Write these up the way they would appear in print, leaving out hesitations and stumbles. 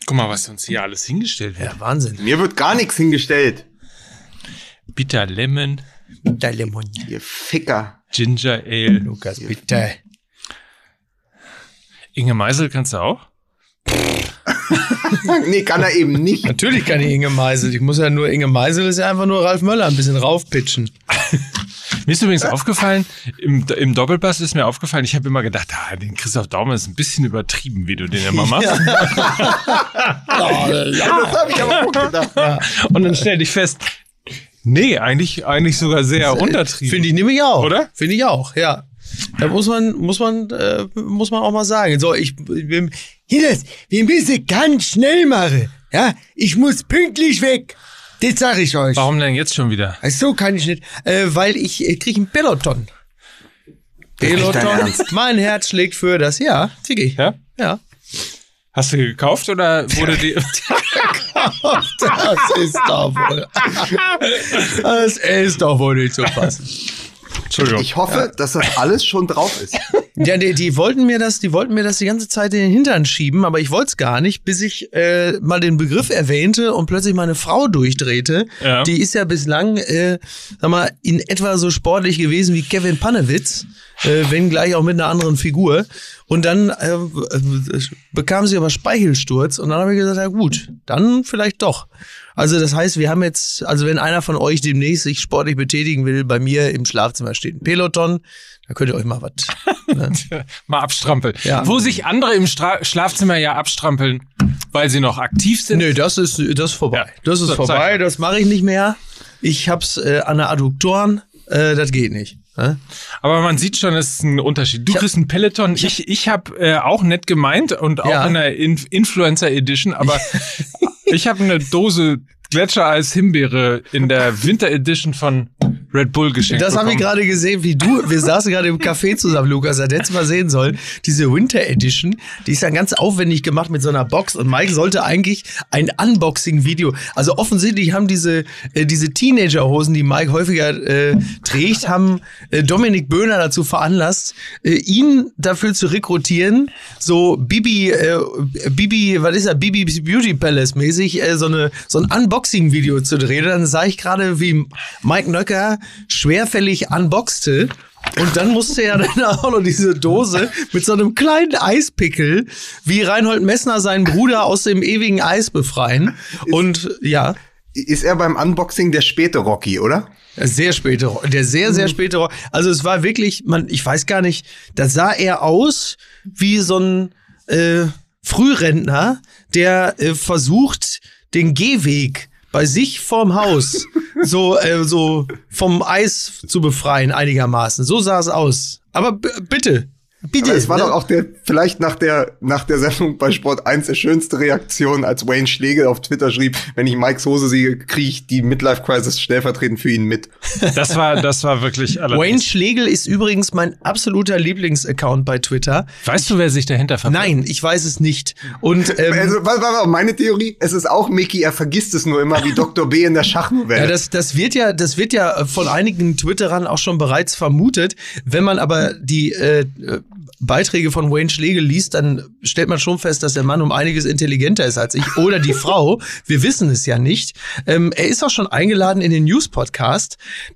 Guck mal, was uns hier alles hingestellt wird. Ja, Wahnsinn. Mir wird gar nichts hingestellt. Bitter Lemon. Bitter Lemon. Ihr Ficker. Ginger Ale. Lukas, bitte. Inge Meisel kannst du auch? Nee, kann er eben nicht. Natürlich kann ich Inge Meisel. Ich muss ja nur, Inge Meisel ist ja einfach nur Ralf Möller ein bisschen raufpitchen. Mir ist übrigens aufgefallen, im Doppelpass ist mir aufgefallen, ich habe immer gedacht, den Christoph Daumer ist ein bisschen übertrieben, wie du den immer machst. Ja, das habe ich aber auch gedacht. Ja. Und dann stell dich fest, nee, eigentlich sogar sehr untertrieben. Finde ich nämlich auch. Oder? Finde ich auch, ja. Da muss man auch mal sagen. So, Hinas, wir müssen ganz schnell machen. Ja, ich muss pünktlich weg. Das sage ich euch. Warum denn jetzt schon wieder? So kann ich nicht. Weil ich kriege einen Peloton. Das ist nicht dein Peloton. Ernst. Mein Herz schlägt für das. Ja, kriege ich. Ja? Ja. Hast du gekauft oder wurde die... Das ist doch wohl. Das ist doch wohl nicht zu fassen. Entschuldigung. Ich hoffe, dass das alles schon drauf ist. Ja, die wollten mir das die ganze Zeit in den Hintern schieben, aber ich wollte es gar nicht, bis ich mal den Begriff erwähnte und plötzlich meine Frau durchdrehte. Ja. Die ist ja bislang, in etwa so sportlich gewesen wie Kevin Panewitz, wenn gleich auch mit einer anderen Figur. Und dann bekam sie aber Speichelsturz und dann habe ich gesagt, ja gut, dann vielleicht doch. Also das heißt, wir haben jetzt, also wenn einer von euch demnächst sich sportlich betätigen will, bei mir im Schlafzimmer steht ein Peloton, da könnt ihr euch mal was mal abstrampeln. Ja. Wo sich andere im Schlafzimmer ja abstrampeln, weil sie noch aktiv sind. Nö, das ist vorbei. Ja. Das ist vorbei, das mache ich nicht mehr. Ich hab's an der Adduktoren, das geht nicht. Aber man sieht schon, es ist ein Unterschied. Du kriegst einen Peloton, ich habe auch nett gemeint und auch in der Influencer Edition, aber ich habe eine Dose Gletschereis Himbeere in der Winter Edition von Red Bull geschenkt Das habe ich gerade gesehen, wir saßen gerade im Café zusammen, Lukas, das hättest du mal sehen sollen. Diese Winter Edition, die ist dann ganz aufwendig gemacht mit so einer Box und Mike sollte eigentlich ein Unboxing-Video, also offensichtlich haben diese Teenager-Hosen, die Mike häufiger trägt, haben Dominik Böhner dazu veranlasst, ihn dafür zu rekrutieren, so Bibi, was ist das, Bibis Beauty Palace mäßig, so ein Unboxing-Video zu drehen. Dann sah ich gerade, wie Mike Nöcker schwerfällig unboxte. Und dann musste er dann auch noch diese Dose mit so einem kleinen Eispickel, wie Reinhold Messner seinen Bruder aus dem ewigen Eis befreien. Und ja. Ist er beim Unboxing der späte Rocky, oder? Sehr späte Rocky. Also es war wirklich, ich weiß gar nicht, da sah er aus wie so ein Frührentner, der versucht, den Gehweg bei sich vorm Haus so vom Eis zu befreien einigermaßen. So sah es aus. Aber bitte. Aber es war doch auch vielleicht nach der Sendung bei Sport 1 der schönste Reaktion, als Wayne Schlegel auf Twitter schrieb, wenn ich Mikes Hose sehe, kriege ich die Midlife-Crisis stellvertretend für ihn mit. Das war wirklich allerdings. Wayne Schlegel ist übrigens mein absoluter Lieblingsaccount bei Twitter. Weißt du, wer sich dahinter verbirgt? Nein, ich weiß es nicht. Und also, was war meine Theorie? Es ist auch Mickey, er vergisst es nur immer wie Dr. B in der Schachnovelle. Ja, das wird ja von einigen Twitterern auch schon bereits vermutet. Wenn man aber die Beiträge von Wayne Schlegel liest, dann stellt man schon fest, dass der Mann um einiges intelligenter ist als ich oder die Frau. Wir wissen es ja nicht. Er ist auch schon eingeladen in den News-Podcast.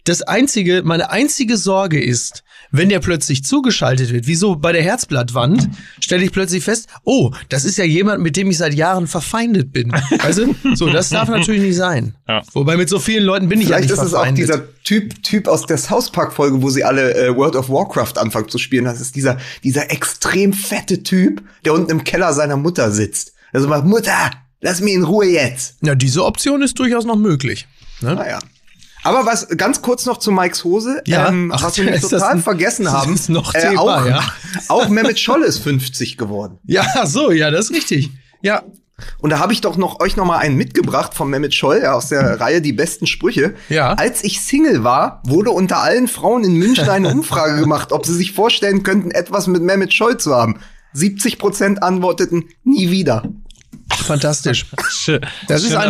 Meine einzige Sorge ist, wenn der plötzlich zugeschaltet wird, wie so bei der Herzblattwand, stelle ich plötzlich fest, oh, das ist ja jemand, mit dem ich seit Jahren verfeindet bin. Weißt du? So, das darf natürlich nicht sein. Ja. Wobei mit so vielen Leuten bin ich ja nicht verfeindet. Vielleicht ist es auch dieser Typ aus der South Park-Folge, wo sie alle World of Warcraft anfangen zu spielen. Das ist dieser extrem fette Typ, der unten im Keller seiner Mutter sitzt. Also macht, Mutter, lass mich in Ruhe jetzt. Ja, diese Option ist durchaus noch möglich. Ne? Naja. Aber was ganz kurz noch zu Mikes Hose, ja. Was wir total vergessen haben, ist noch Thema, auch Mehmet Scholl ist 50 geworden. Ja, so, ja, das ist richtig. Ja. Und da habe ich doch euch noch mal einen mitgebracht von Mehmet Scholl aus der Reihe Die besten Sprüche. Ja. Als ich Single war, wurde unter allen Frauen in München eine Umfrage gemacht, ob sie sich vorstellen könnten, etwas mit Mehmet Scholl zu haben. 70% antworteten nie wieder. Fantastisch. Das ist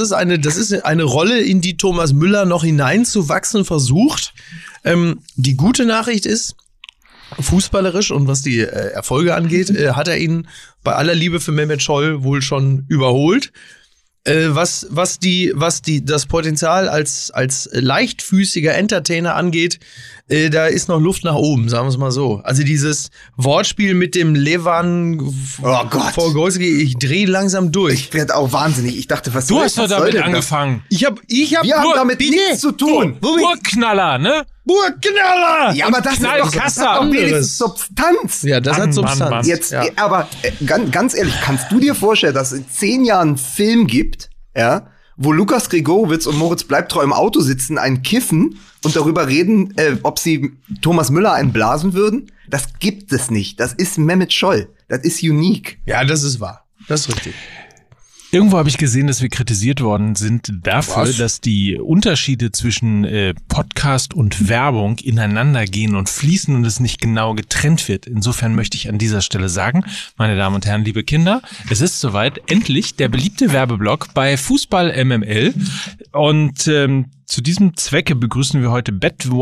eine Rolle, in die Thomas Müller noch hineinzuwachsen versucht. Die gute Nachricht ist, fußballerisch und was die Erfolge angeht, hat er ihn bei aller Liebe für Mehmet Scholl wohl schon überholt. Was das Potenzial als leichtfüßiger Entertainer angeht, da ist noch Luft nach oben, sagen wir es mal so. Also dieses Wortspiel mit dem Levan Vorgolski, ich drehe langsam durch. Ich werde auch wahnsinnig. Ich dachte, was du hast doch damit angefangen. Wir haben damit nichts zu tun. Burgknaller, ne? Burgknaller! Ja, aber das hat doch wenigstens Substanz. Ja, das hat Substanz. Mann. Jetzt, ja. Aber ganz ehrlich, kannst du dir vorstellen, dass es in 10 Jahren einen Film gibt, ja, wo Lukas Gregorowitz und Moritz Bleibtreu im Auto sitzen, einen kiffen und darüber reden, ob sie Thomas Müller einblasen würden? Das gibt es nicht. Das ist Mehmet Scholl. Das ist unique. Ja, das ist wahr. Das ist richtig. Irgendwo habe ich gesehen, dass wir kritisiert worden sind dafür, dass die Unterschiede zwischen Podcast und Werbung ineinander gehen und fließen und es nicht genau getrennt wird. Insofern möchte ich an dieser Stelle sagen, meine Damen und Herren, liebe Kinder, es ist soweit, endlich der beliebte Werbeblock bei Fußball MML. Und zu diesem Zwecke begrüßen wir heute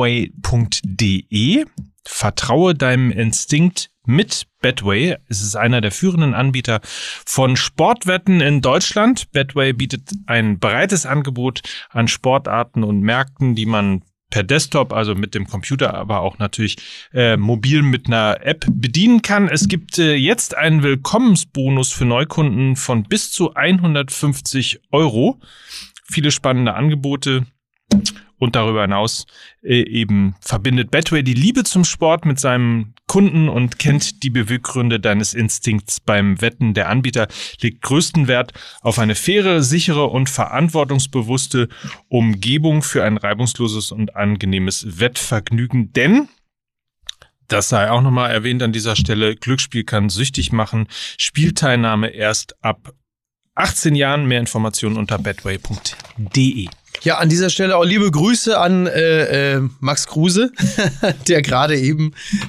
betway.de. Vertraue deinem Instinkt mit Betway. Es ist einer der führenden Anbieter von Sportwetten in Deutschland. Betway bietet ein breites Angebot an Sportarten und Märkten, die man per Desktop, also mit dem Computer, aber auch natürlich mobil mit einer App bedienen kann. Es gibt jetzt einen Willkommensbonus für Neukunden von bis zu 150 €. Viele spannende Angebote. Und darüber hinaus eben verbindet Betway die Liebe zum Sport mit seinem Kunden und kennt die Beweggründe deines Instinkts beim Wetten. Der Anbieter legt größten Wert auf eine faire, sichere und verantwortungsbewusste Umgebung für ein reibungsloses und angenehmes Wettvergnügen. Denn, das sei auch nochmal erwähnt an dieser Stelle, Glücksspiel kann süchtig machen. Spielteilnahme erst ab 18 Jahren. Mehr Informationen unter betway.de. Ja, an dieser Stelle auch liebe Grüße an Max Kruse, der gerade eben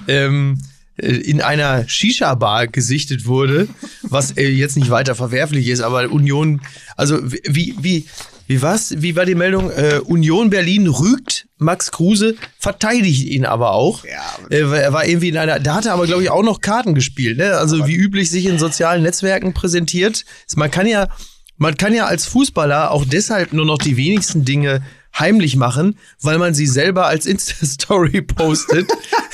in einer Shisha-Bar gesichtet wurde, was jetzt nicht weiter verwerflich ist, aber Union, also wie war die Meldung? Union Berlin rügt Max Kruse, verteidigt ihn aber auch. Ja. Er war irgendwie da hat er aber, glaube ich, auch noch Karten gespielt, ne? Also aber wie üblich sich in sozialen Netzwerken präsentiert. Man kann ja als Fußballer auch deshalb nur noch die wenigsten Dinge heimlich machen, weil man sie selber als Insta-Story postet.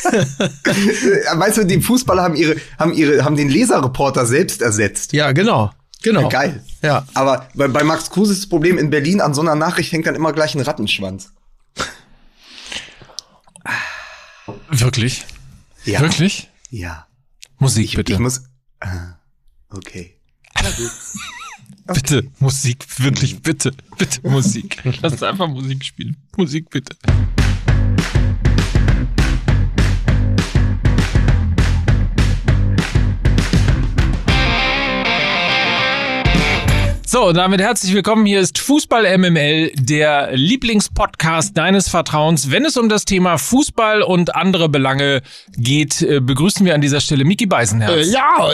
Weißt du, die Fußballer haben den Leserreporter selbst ersetzt. Ja, genau. Ja, geil. Ja. Aber bei Max Kruse ist das Problem, in Berlin an so einer Nachricht hängt dann immer gleich ein Rattenschwanz. Wirklich? Ja. Wirklich? Ja. Musik, bitte. Ich muss. Okay. Bitte, Musik, wirklich, bitte Musik. Lass uns einfach Musik spielen. Musik, bitte. So, und damit herzlich willkommen. Hier ist Fußball MML, der Lieblingspodcast deines Vertrauens. Wenn es um das Thema Fußball und andere Belange geht, begrüßen wir an dieser Stelle Micky Beisenherz.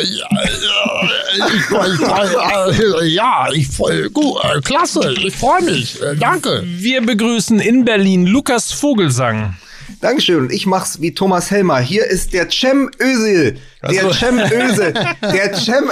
Klasse, ich freue mich, danke. Wir begrüßen in Berlin Lukas Vogelsang. Dankeschön. Und ich mach's wie Thomas Helmer. Hier ist der Cem Özil. Der Cem Özil. Der Cem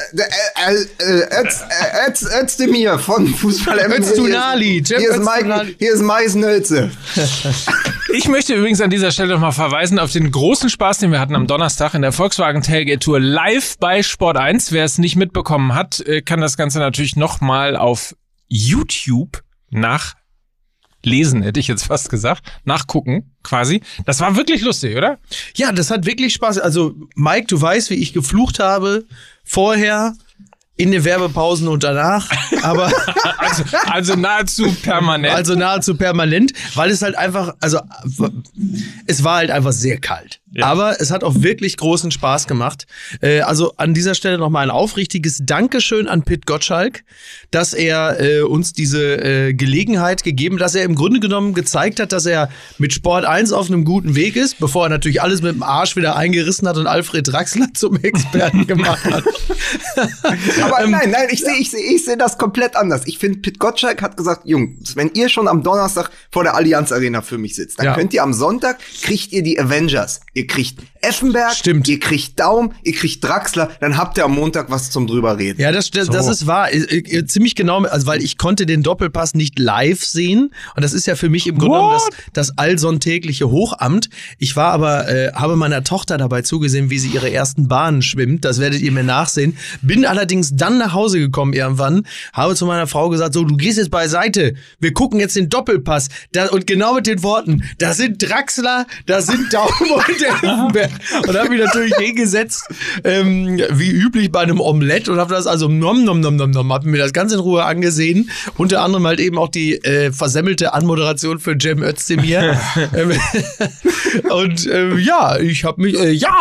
Özdemir von Fußball MML. Öztunali. Hier ist Mais Nölze. Ich möchte übrigens an dieser Stelle nochmal verweisen auf den großen Spaß, den wir hatten am Donnerstag in der Volkswagen Tailgate Tour live bei Sport 1. Wer es nicht mitbekommen hat, kann das Ganze natürlich nochmal auf YouTube nachlesen, hätte ich jetzt fast gesagt. Nachgucken, quasi. Das war wirklich lustig, oder? Ja, das hat wirklich Spaß. Also, Mike, du weißt, wie ich geflucht habe vorher, in den Werbepausen und danach, aber also nahezu permanent. Also nahezu permanent, weil es halt einfach, also es war halt einfach sehr kalt. Ja. Aber es hat auch wirklich großen Spaß gemacht. Also an dieser Stelle nochmal ein aufrichtiges Dankeschön an Pit Gottschalk, dass er uns diese Gelegenheit gegeben, dass er im Grunde genommen gezeigt hat, dass er mit Sport 1 auf einem guten Weg ist, bevor er natürlich alles mit dem Arsch wieder eingerissen hat und Alfred Draxler zum Experten gemacht hat. Aber nein, ich sehe das komplett anders. Ich finde, Pit Gottschalk hat gesagt, Jungs, wenn ihr schon am Donnerstag vor der Allianz Arena für mich sitzt, dann könnt ihr am Sonntag, kriegt ihr die Avengers. Ihr kriegt Effenberg, Stimmt. Ihr kriegt Daum, ihr kriegt Draxler, dann habt ihr am Montag was zum drüber reden. Ja, das ist wahr. Ziemlich genau, also weil ich konnte den Doppelpass nicht live sehen. Und das ist ja für mich im Grunde genommen das allsonntägliche Hochamt. Ich war aber, habe meiner Tochter dabei zugesehen, wie sie ihre ersten Bahnen schwimmt. Das werdet ihr mir nachsehen. Bin allerdings dann nach Hause gekommen irgendwann, habe zu meiner Frau gesagt, so, du gehst jetzt beiseite. Wir gucken jetzt den Doppelpass. Und genau mit den Worten, da sind Draxler, da sind Daum und Effenberg. Und habe mich natürlich hingesetzt, wie üblich bei einem Omelett und habe das also habe mir das ganz in Ruhe angesehen. Unter anderem halt eben auch die versemmelte Anmoderation für Cem Özdemir. Und ja, ich habe mich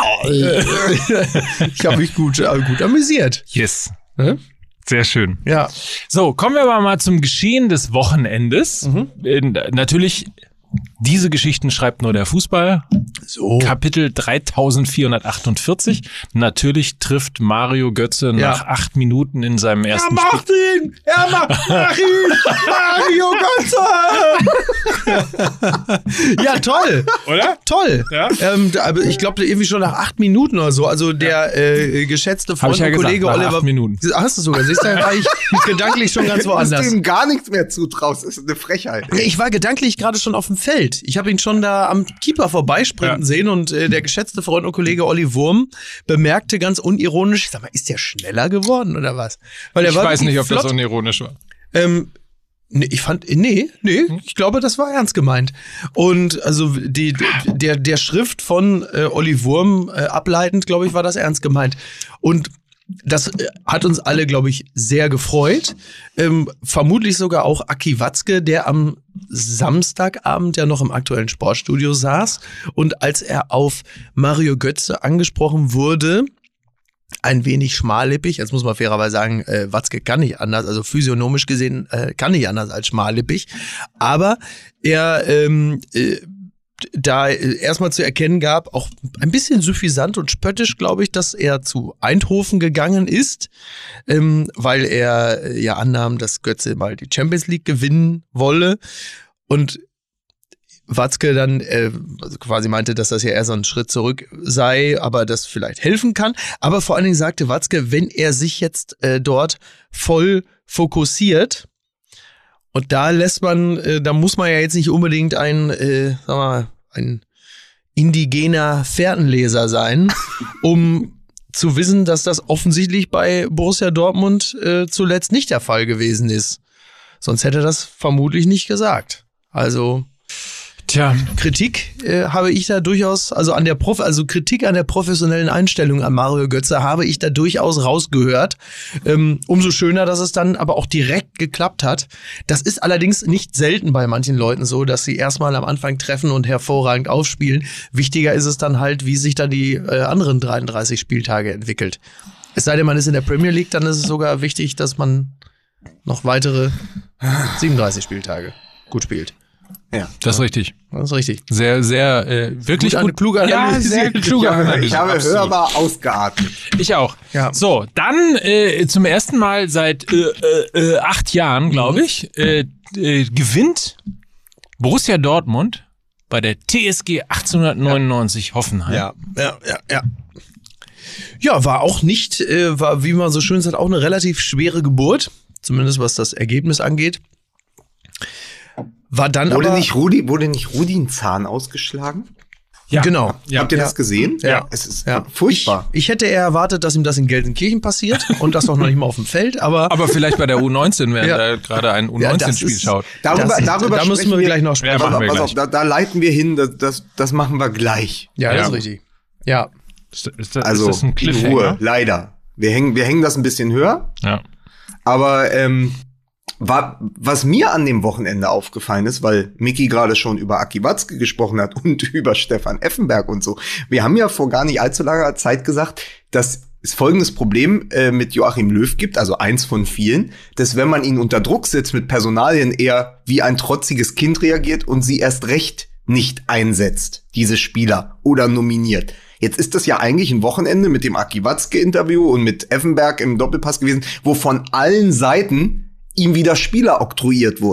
ich habe mich gut amüsiert. Yes. Ne? Sehr schön. Ja. So, kommen wir aber mal zum Geschehen des Wochenendes. Natürlich, diese Geschichten schreibt nur der Fußball. So. Kapitel 3448. Natürlich trifft Mario Götze nach 8 Minuten in seinem ersten Spiel. Mach ihn! Mario Götze! Ja, toll. Oder? Toll. Ja. Aber ich glaube irgendwie schon nach 8 Minuten oder so. Also der geschätzte Freund und Kollege nach Oliver. 8 Minuten. Hast du sogar. Siehst du, da war ich gedanklich schon ganz woanders. Du ihm gar nichts mehr zutraust, ist eine Frechheit. Ich war gedanklich gerade schon auf dem Feld. Ich habe ihn schon da am Keeper vorbeisprinten sehen und der geschätzte Freund und Kollege Olli Wurm bemerkte ganz unironisch, sag mal, ist der schneller geworden oder was? Weil Ich weiß nicht, ob das unironisch war. Ich glaube, das war ernst gemeint. Und also der Schrift von Olli Wurm ableitend, glaube ich, war das ernst gemeint. Und das hat uns alle, glaube ich, sehr gefreut. Vermutlich sogar auch Aki Watzke, der am Samstagabend ja noch im aktuellen Sportstudio saß. Und als er auf Mario Götze angesprochen wurde, ein wenig schmallippig, jetzt muss man fairerweise sagen, Watzke kann nicht anders, also physiognomisch gesehen kann nicht anders als schmallippig. Aber er da erstmal zu erkennen gab, auch ein bisschen suffisant und spöttisch, glaube ich, dass er zu Eindhoven gegangen ist, weil er ja annahm, dass Götze mal die Champions League gewinnen wolle. Und Watzke dann also quasi meinte, dass das ja eher so ein Schritt zurück sei, aber das vielleicht helfen kann. Aber vor allen Dingen sagte Watzke, wenn er sich jetzt dort voll fokussiert, und da lässt man, da muss man ja jetzt nicht unbedingt ein indigener Fährtenleser sein, um zu wissen, dass das offensichtlich bei Borussia Dortmund zuletzt nicht der Fall gewesen ist. Sonst hätte er das vermutlich nicht gesagt. Also Kritik habe ich da durchaus, also Kritik an der professionellen Einstellung an Mario Götze habe ich da durchaus rausgehört. Umso schöner, dass es dann aber auch direkt geklappt hat. Das ist allerdings nicht selten bei manchen Leuten so, dass sie erstmal am Anfang treffen und hervorragend aufspielen. Wichtiger ist es dann halt, wie sich dann die anderen 33 Spieltage entwickelt. Es sei denn, man ist in der Premier League, dann ist es sogar wichtig, dass man noch weitere 37 Spieltage gut spielt. Ja, das ist richtig. Das ist richtig. Sehr, sehr, wirklich gut. Klug analysiert. Ja, sehr klug analysiert. Ich habe hörbar ausgeatmet. Ich auch. Ja. So, dann zum ersten Mal seit 8 Jahren, glaube ich, gewinnt Borussia Dortmund bei der TSG 1899 Hoffenheim. Ja. Ja, war auch nicht, war, wie man so schön sagt, auch eine relativ schwere Geburt. Zumindest was das Ergebnis angeht. War dann wurde aber... nicht Rudi ein Zahn ausgeschlagen? Ja, genau. Ja. Habt ihr das gesehen? Ja. Es ist furchtbar. Ich hätte eher erwartet, dass ihm das in Gelsenkirchen passiert und das doch noch nicht mal auf dem Feld, aber vielleicht bei der U19, während er gerade ein U19-Spiel schaut. Darüber müssen wir gleich noch sprechen. Ja, machen wir Pass gleich. auf, da leiten wir hin, das machen wir gleich. Ja, das ist richtig. Ja. Ist Ist das ein in Cliffhanger? Ruhe, leider. Wir hängen das ein bisschen höher. Ja. Aber was mir an dem Wochenende aufgefallen ist, weil Micky gerade schon über Aki Watzke gesprochen hat und über Stefan Effenberg und so. Wir haben ja vor gar nicht allzu langer Zeit gesagt, dass es folgendes Problem mit Joachim Löw gibt, also eins von vielen, dass wenn man ihn unter Druck setzt mit Personalien, er wie ein trotziges Kind reagiert und sie erst recht nicht einsetzt, diese Spieler, oder nominiert. Jetzt ist das ja eigentlich ein Wochenende mit dem Aki Watzke-Interview und mit Effenberg im Doppelpass gewesen, wo von allen Seiten ihm wieder Spieler oktroyiert wurden.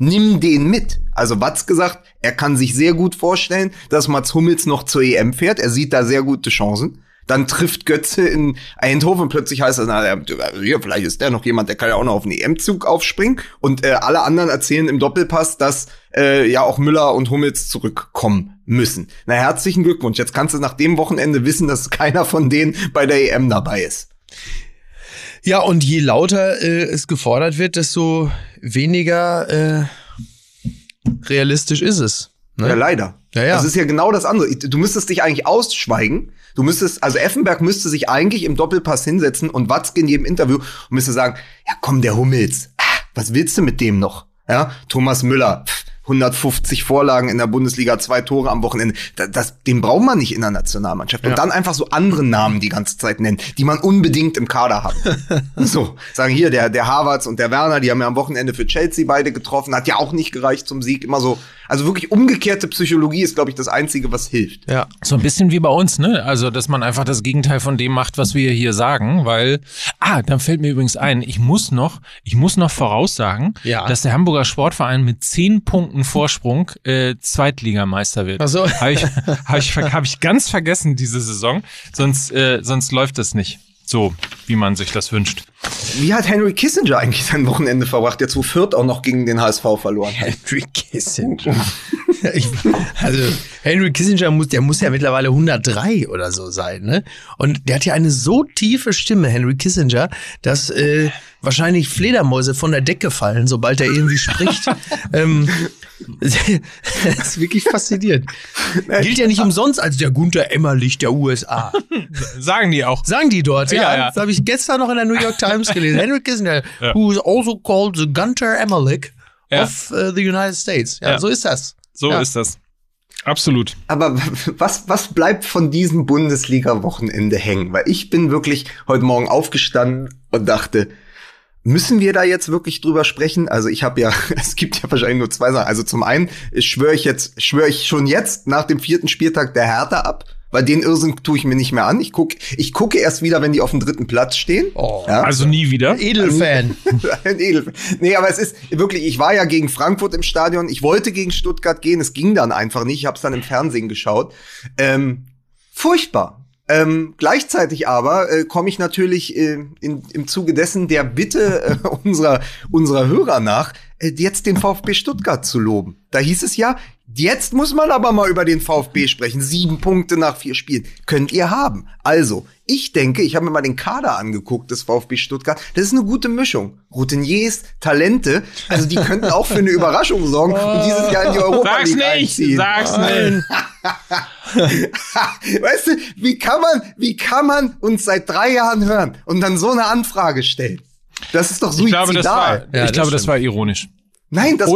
nimm den mit. Also Watz gesagt, er kann sich sehr gut vorstellen, dass Mats Hummels noch zur EM fährt. Er sieht da sehr gute Chancen. Dann trifft Götze in Eindhoven und plötzlich heißt es, vielleicht ist der noch jemand, der kann ja auch noch auf den EM-Zug aufspringen. Und alle anderen erzählen im Doppelpass, dass ja auch Müller und Hummels zurückkommen müssen. Na, herzlichen Glückwunsch. Jetzt kannst du nach dem Wochenende wissen, dass keiner von denen bei der EM dabei ist. Ja, und je lauter es gefordert wird, desto weniger realistisch ist es. Ne? Ja, leider. Ja. Das ist ja genau das andere. Du müsstest dich eigentlich ausschweigen. Also Effenberg müsste sich eigentlich im Doppelpass hinsetzen und Watzke in jedem Interview und müsste sagen, ja komm, der Hummels, was willst du mit dem noch? Ja, Thomas Müller, 150 Vorlagen in der Bundesliga, 2 Tore am Wochenende. Den braucht man nicht in der Nationalmannschaft. Und dann einfach so andere Namen die ganze Zeit nennen, die man unbedingt im Kader hat. So, sagen hier, der Havertz und der Werner, die haben ja am Wochenende für Chelsea beide getroffen, hat ja auch nicht gereicht zum Sieg, immer so. Also wirklich umgekehrte Psychologie ist, glaube ich, das Einzige, was hilft. Ja, so ein bisschen wie bei uns, ne? Also, dass man einfach das Gegenteil von dem macht, was wir hier sagen, weil, dann fällt mir übrigens ein, ich muss noch voraussagen, dass der Hamburger Sportverein mit 10 Punkten Vorsprung Zweitligameister wird. Ach so. Hab ich ganz vergessen diese Saison, sonst läuft das nicht so, wie man sich das wünscht. Wie hat Henry Kissinger eigentlich sein Wochenende verbracht, jetzt wo Fürth auch noch gegen den HSV verloren hat? Henry Kissinger. Also Henry Kissinger muss ja mittlerweile 103 oder so sein, ne? Und der hat ja eine so tiefe Stimme, Henry Kissinger, dass wahrscheinlich Fledermäuse von der Decke fallen, sobald er irgendwie spricht. Das ist wirklich faszinierend. Gilt ja nicht umsonst als der Gunther Emmerlich der USA. Sagen die auch. Sagen die dort, ja. Das habe ich gestern noch in der New York Times gelesen. Henry Kissinger, who is also called the Gunther Emmerlich of the United States. Ja, so ist das. So ist das. Absolut. Aber was bleibt von diesem Bundesliga-Wochenende hängen? Weil ich bin wirklich heute Morgen aufgestanden und dachte, müssen wir da jetzt wirklich drüber sprechen? Also es gibt ja wahrscheinlich nur 2 Sachen. Also zum einen schwöre ich schon jetzt nach dem 4. Spieltag der Hertha ab, weil den Irrsinn tue ich mir nicht mehr an. Ich gucke erst wieder, wenn die auf dem 3. Platz stehen. Oh, also nie wieder. Edelfan. Ein Edelfan. Nee, aber es ist wirklich, ich war ja gegen Frankfurt im Stadion. Ich wollte gegen Stuttgart gehen. Es ging dann einfach nicht. Ich habe es dann im Fernsehen geschaut. Furchtbar. Gleichzeitig aber komme ich natürlich im Zuge dessen der Bitte unserer Hörer nach, jetzt den VfB Stuttgart zu loben. Da hieß es ja, jetzt muss man aber mal über den VfB sprechen. 7 Punkte nach 4 Spielen. Könnt ihr haben. Also, ich denke, ich habe mir mal den Kader angeguckt des VfB Stuttgart. Das ist eine gute Mischung. Routiniers, Talente, also die könnten auch für eine Überraschung sorgen und dieses Jahr in die Europa League einziehen. Sag's nicht. Weißt du, wie kann man uns seit 3 Jahren hören und dann so eine Anfrage stellen? Das ist doch suizidal. Ich glaube, das war ironisch. Nein, das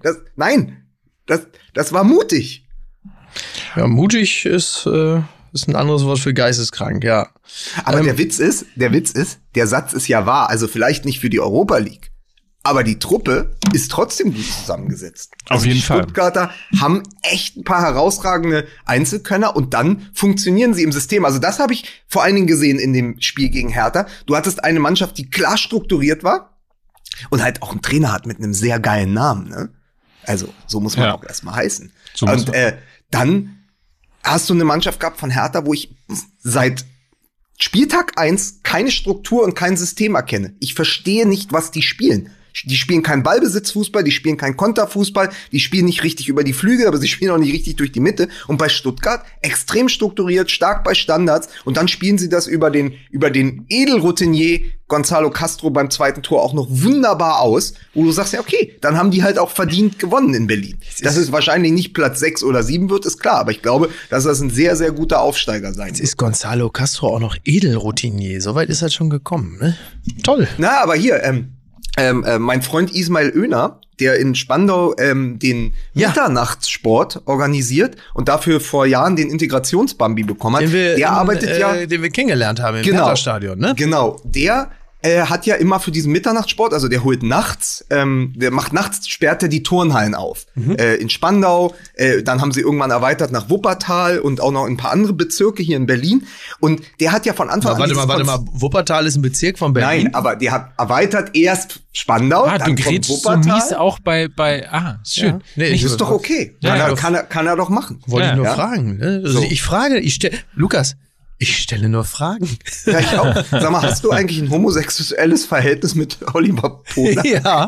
war mutig. Ja, mutig ist ein anderes Wort für geisteskrank, ja. Aber der Witz ist, der Satz ist ja wahr. Also vielleicht nicht für die Europa League. Aber die Truppe ist trotzdem gut zusammengesetzt. Auf jeden Fall. Die Stuttgarter haben echt ein paar herausragende Einzelkönner und dann funktionieren sie im System. Also das habe ich vor allen Dingen gesehen in dem Spiel gegen Hertha. Du hattest eine Mannschaft, die klar strukturiert war und halt auch einen Trainer hat mit einem sehr geilen Namen, ne? Also so muss man auch erstmal heißen. Und dann hast du eine Mannschaft gehabt von Hertha, wo ich seit Spieltag 1 keine Struktur und kein System erkenne. Ich verstehe nicht, was die spielen. Die spielen keinen Ballbesitzfußball, die spielen keinen Konterfußball, die spielen nicht richtig über die Flügel, aber sie spielen auch nicht richtig durch die Mitte. Und bei Stuttgart extrem strukturiert, stark bei Standards. Und dann spielen sie das über den Edelroutinier Gonzalo Castro beim 2. Tor auch noch wunderbar aus, wo du sagst, ja okay, dann haben die halt auch verdient gewonnen in Berlin. Dass es wahrscheinlich nicht Platz 6 oder 7 wird, ist klar. Aber ich glaube, dass das ein sehr, sehr guter Aufsteiger sein wird. Jetzt ist Gonzalo Castro auch noch Edelroutinier. Soweit ist er schon gekommen, ne? Toll. Na, aber hier, mein Freund Ismail Oehner, der in Spandau den Mitternachtssport organisiert und dafür vor Jahren den Integrationsbambi bekommen hat. Den wir kennengelernt haben im Hertha-Stadion, ne? Genau, der hat ja immer für diesen Mitternachtssport, also der holt nachts, sperrt er die Turnhallen auf. In Spandau, dann haben sie irgendwann erweitert nach Wuppertal und auch noch in ein paar andere Bezirke hier in Berlin. Und der hat ja von Anfang an... Warte mal, Wuppertal ist ein Bezirk von Berlin? Nein, aber der hat erweitert erst Spandau, dann kommt Wuppertal. Du mies auch bei schön. Ja. Nee, das ist doch okay. Kann er doch machen. Wollte ich nur fragen. Ne? Also so. Lukas, ich stelle nur Fragen. Ja, ich auch. Sag mal, hast du eigentlich ein homosexuelles Verhältnis mit Oliver Pocher? Ja.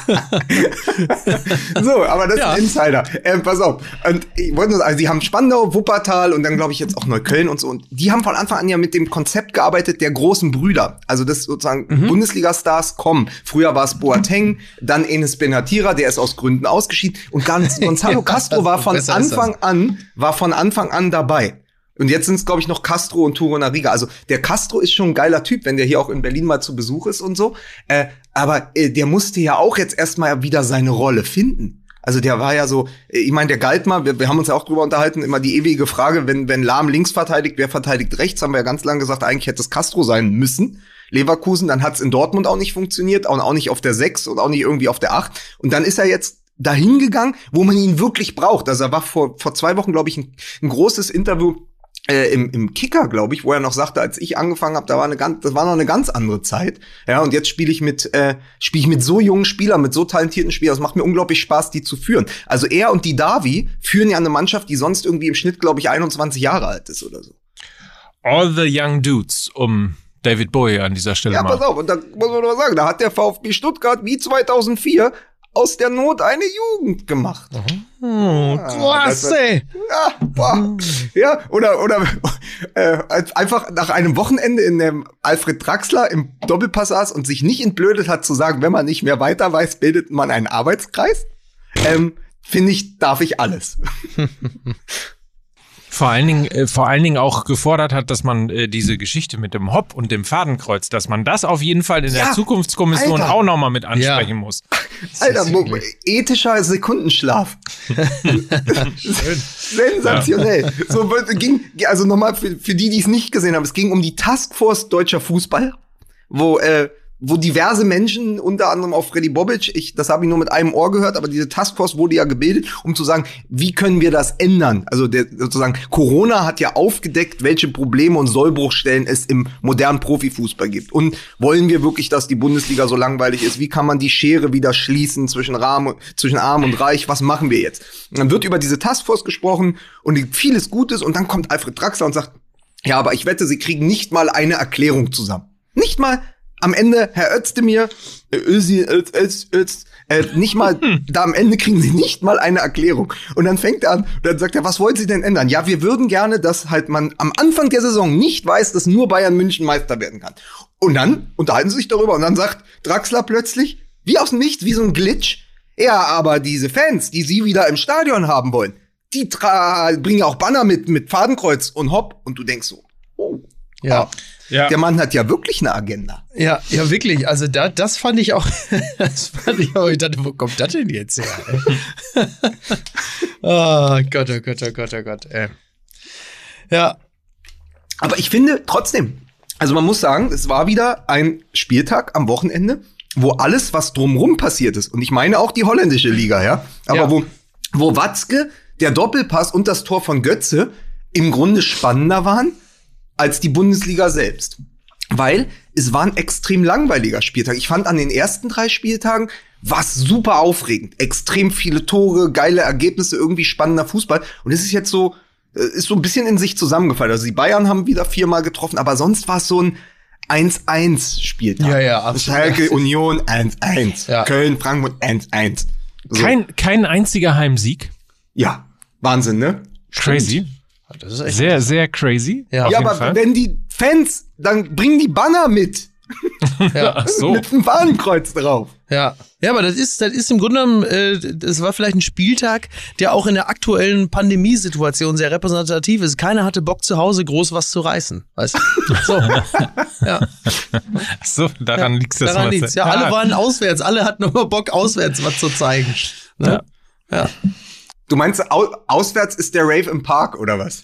So, aber das ist ein Insider. Pass auf. Und ich wollte nur sagen, also die haben Spandau, Wuppertal und dann glaube ich jetzt auch Neukölln und so. Und die haben von Anfang an ja mit dem Konzept gearbeitet der großen Brüder. Also das sozusagen Bundesliga-Stars kommen. Früher war es Boateng, dann Enes Benatira, der ist aus Gründen ausgeschieden. Und Gonzalo Castro war von Anfang an dabei. Und jetzt sind es, glaube ich, noch Castro und Torunariga. Also der Castro ist schon ein geiler Typ, wenn der hier auch in Berlin mal zu Besuch ist und so. Aber der musste ja auch jetzt erstmal wieder seine Rolle finden. Also der war ja so, ich meine, der galt mal, wir haben uns ja auch drüber unterhalten, immer die ewige Frage, wenn Lahm links verteidigt, wer verteidigt rechts, haben wir ja ganz lange gesagt, eigentlich hätte es Castro sein müssen. Leverkusen, dann hat es in Dortmund auch nicht funktioniert, auch nicht auf der 6 und auch nicht irgendwie auf der 8. Und dann ist er jetzt dahin gegangen, wo man ihn wirklich braucht. Also er war vor 2 Wochen, glaube ich, ein großes Interview im Kicker, glaube ich, wo er noch sagte, als ich angefangen habe, das war noch eine ganz andere Zeit. Ja, und jetzt spiele ich mit so jungen Spielern, mit so talentierten Spielern. Es macht mir unglaublich Spaß, die zu führen. Also er und die Davi führen ja eine Mannschaft, die sonst irgendwie im Schnitt, glaube ich, 21 Jahre alt ist oder so. All the young dudes, um David Bowie an dieser Stelle mal. Ja, pass auf, und da muss man nur sagen, da hat der VfB Stuttgart wie 2004 aus der Not eine Jugend gemacht. Klasse! Ja, oder einfach nach einem Wochenende in dem Alfred Draxler im Doppelpass saß und sich nicht entblödet hat zu sagen, wenn man nicht mehr weiter weiß, bildet man einen Arbeitskreis. Finde ich, darf ich alles. Vor allen Dingen auch gefordert hat, dass man diese Geschichte mit dem Hop und dem Fadenkreuz, dass man das auf jeden Fall in der Zukunftskommission auch nochmal mit ansprechen muss. Alter, ethischer Sekundenschlaf. Sensationell. Ja. So also nochmal für die es nicht gesehen haben, es ging um die Taskforce Deutscher Fußball, wo diverse Menschen, unter anderem auch Freddy Bobic, das habe ich nur mit einem Ohr gehört, aber diese Taskforce wurde ja gebildet, um zu sagen, wie können wir das ändern? Also sozusagen Corona hat ja aufgedeckt, welche Probleme und Sollbruchstellen es im modernen Profifußball gibt. Und wollen wir wirklich, dass die Bundesliga so langweilig ist? Wie kann man die Schere wieder schließen zwischen Arm und Reich? Was machen wir jetzt? Und dann wird über diese Taskforce gesprochen und vieles Gutes und dann kommt Alfred Draxler und sagt, ja, aber ich wette, sie kriegen nicht mal eine Erklärung zusammen. Nicht mal am Ende, Herr Özdemir, nicht mal, da am Ende kriegen sie nicht mal eine Erklärung. Und dann fängt er an, und dann sagt er, was wollen Sie denn ändern? Ja, wir würden gerne, dass halt man am Anfang der Saison nicht weiß, dass nur Bayern München Meister werden kann. Und dann unterhalten sie sich darüber und dann sagt Draxler plötzlich, wie aus dem Nichts, wie so ein Glitch, ja, aber diese Fans, die Sie wieder im Stadion haben wollen, die bringen ja auch Banner mit Fadenkreuz und Hopp. Und du denkst so, oh, ja. Ja. Der Mann hat ja wirklich eine Agenda. Ja, wirklich. Also das fand ich auch, ich dachte, wo kommt das denn jetzt her? Oh Gott, oh Gott, oh Gott, oh Gott, ey. Ja. Aber ich finde trotzdem, also man muss sagen, es war wieder ein Spieltag am Wochenende, wo alles, was drumrum passiert ist, und ich meine auch die holländische Liga, ja, aber wo Watzke, der Doppelpass und das Tor von Götze im Grunde spannender waren als die Bundesliga selbst. Weil es war ein extrem langweiliger Spieltag. Ich fand an den ersten 3 Spieltagen was super aufregend. Extrem viele Tore, geile Ergebnisse, irgendwie spannender Fußball. Und es ist jetzt so, ist so ein bisschen in sich zusammengefallen. Also die Bayern haben wieder 4-mal getroffen, aber sonst war es so ein 1-1-Spieltag. Ja, absolut. Schalke, Union 1-1. Ja. Köln, Frankfurt 1-1. So. Kein einziger Heimsieg. Ja, Wahnsinn, ne? Crazy. Das ist echt sehr, sehr crazy. Ja, aber wenn die Fans, dann bringen die Banner mit. Ja, ach so. Mit einem Fahnenkreuz drauf. Ja, aber das ist im Grunde genommen, das war vielleicht ein Spieltag, der auch in der aktuellen Pandemiesituation sehr repräsentativ ist. Keiner hatte Bock zu Hause groß was zu reißen, weißt du? So. Ja. Ach so, daran liegt's das. Daran liegt's. Ja, alle waren auswärts, alle hatten immer Bock auswärts was zu zeigen. Ne? Ja. Du meinst, auswärts ist der Rave im Park, oder was?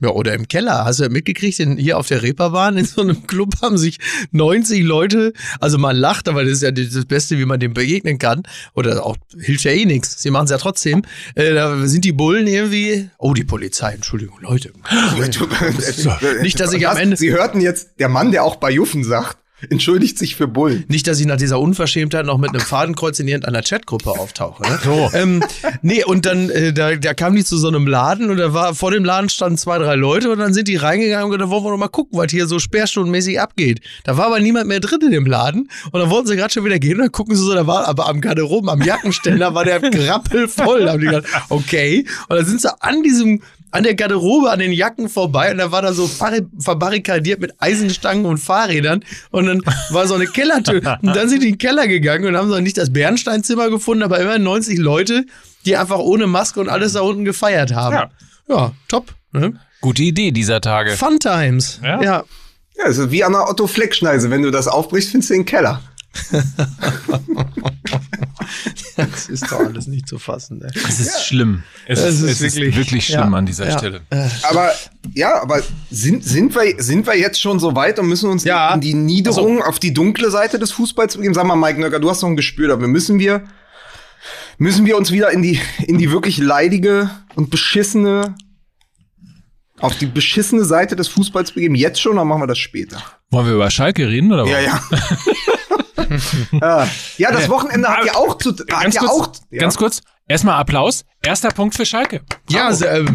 Ja, oder im Keller. Hast du ja mitgekriegt, hier auf der Reeperbahn in so einem Club haben sich 90 Leute, also man lacht, aber das ist ja das Beste, wie man dem begegnen kann. Oder auch, hilft ja eh nichts. Sie machen es ja trotzdem. Da sind die Bullen irgendwie, oh, die Polizei, Entschuldigung, Leute. Nicht, dass ich am Ende... Sie hörten jetzt, der Mann, der auch bei Juffen sagt, entschuldigt sich für Bullen. Nicht, dass ich nach dieser Unverschämtheit noch mit einem Fadenkreuz in irgendeiner Chatgruppe auftauche. Ne? So. Nee, und dann da kamen die zu so einem Laden und da war vor dem Laden standen 2, 3 Leute und dann sind die reingegangen und gesagt, wollen wir noch mal gucken, was hier so sperrstundenmäßig abgeht. Da war aber niemand mehr drin in dem Laden und dann wollten sie gerade schon wieder gehen und dann gucken sie so, da war aber am Garderoben, am Jackenständer war der grappelvoll. Da haben die gedacht, okay. Und dann sind sie an der Garderobe, an den Jacken vorbei und da war da so verbarrikadiert mit Eisenstangen und Fahrrädern und dann war so eine Kellertür und dann sind die in den Keller gegangen und haben so nicht das Bernsteinzimmer gefunden, aber immerhin 90 Leute, die einfach ohne Maske und alles da unten gefeiert haben. Ja, top. Ne? Gute Idee dieser Tage. Fun Times. Ja. Ja, also wie an einer Otto-Fleck-Schneise. Wenn du das aufbrichst, findest du den Keller. Das ist doch alles nicht zu fassen. Ne? Es ist schlimm. Es ist wirklich schlimm an dieser Stelle. Aber sind wir jetzt schon so weit und müssen uns in die Niederung auf die dunkle Seite des Fußballs begeben? Sag mal, Mike Nöcker, du hast noch ein Gespür dafür. Müssen wir uns wieder in die wirklich leidige und beschissene auf die beschissene Seite des Fußballs begeben? Jetzt schon, oder machen wir das später? Wollen wir über Schalke reden, oder was? Ja, das Wochenende hat ja auch Ganz kurz, erstmal Applaus. Erster Punkt für Schalke. Ja, da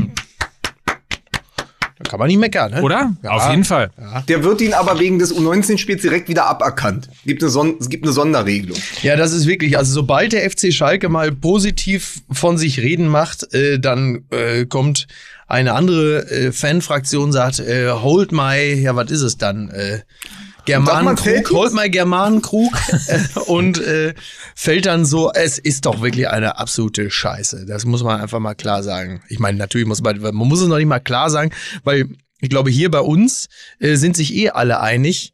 kann man nicht meckern, ne? Oder? Ja. Auf jeden Fall. Ja. Der wird ihn aber wegen des U19-Spiels direkt wieder aberkannt. Es gibt eine Sonderregelung. Ja, das ist wirklich, also sobald der FC Schalke mal positiv von sich reden macht, dann kommt eine andere Fanfraktion, sagt, hold my, ja, was ist es dann? Germanenkrug, holt mal Germanenkrug und fällt dann so, es ist doch wirklich eine absolute Scheiße. Das muss man einfach mal klar sagen. Ich meine, natürlich man muss es noch nicht mal klar sagen, weil ich glaube, hier bei uns sind sich alle einig,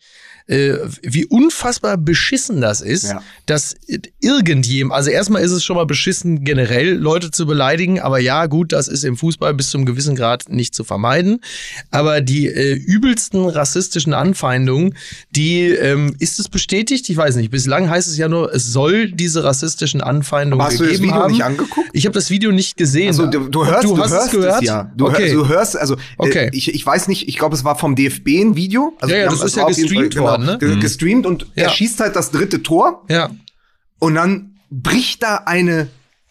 wie unfassbar beschissen das ist, dass irgendjemand, also erstmal ist es schon mal beschissen, generell Leute zu beleidigen, aber ja, gut, das ist im Fußball bis zum gewissen Grad nicht zu vermeiden, aber die übelsten rassistischen Anfeindungen, die, ist es bestätigt? Ich weiß nicht, bislang heißt es ja nur, es soll diese rassistischen Anfeindungen gegeben haben. Hast du das Video nicht angeguckt? Ich habe das Video nicht gesehen. Also, du hast es gehört? Ja. Du hörst, also, ich weiß nicht, ich glaube, es war vom DFB ein Video. Also, ja, das ist ja gestreamt worden. Ne? Gestreamt und er schießt halt das 3. Tor. Ja. Und dann bricht da eine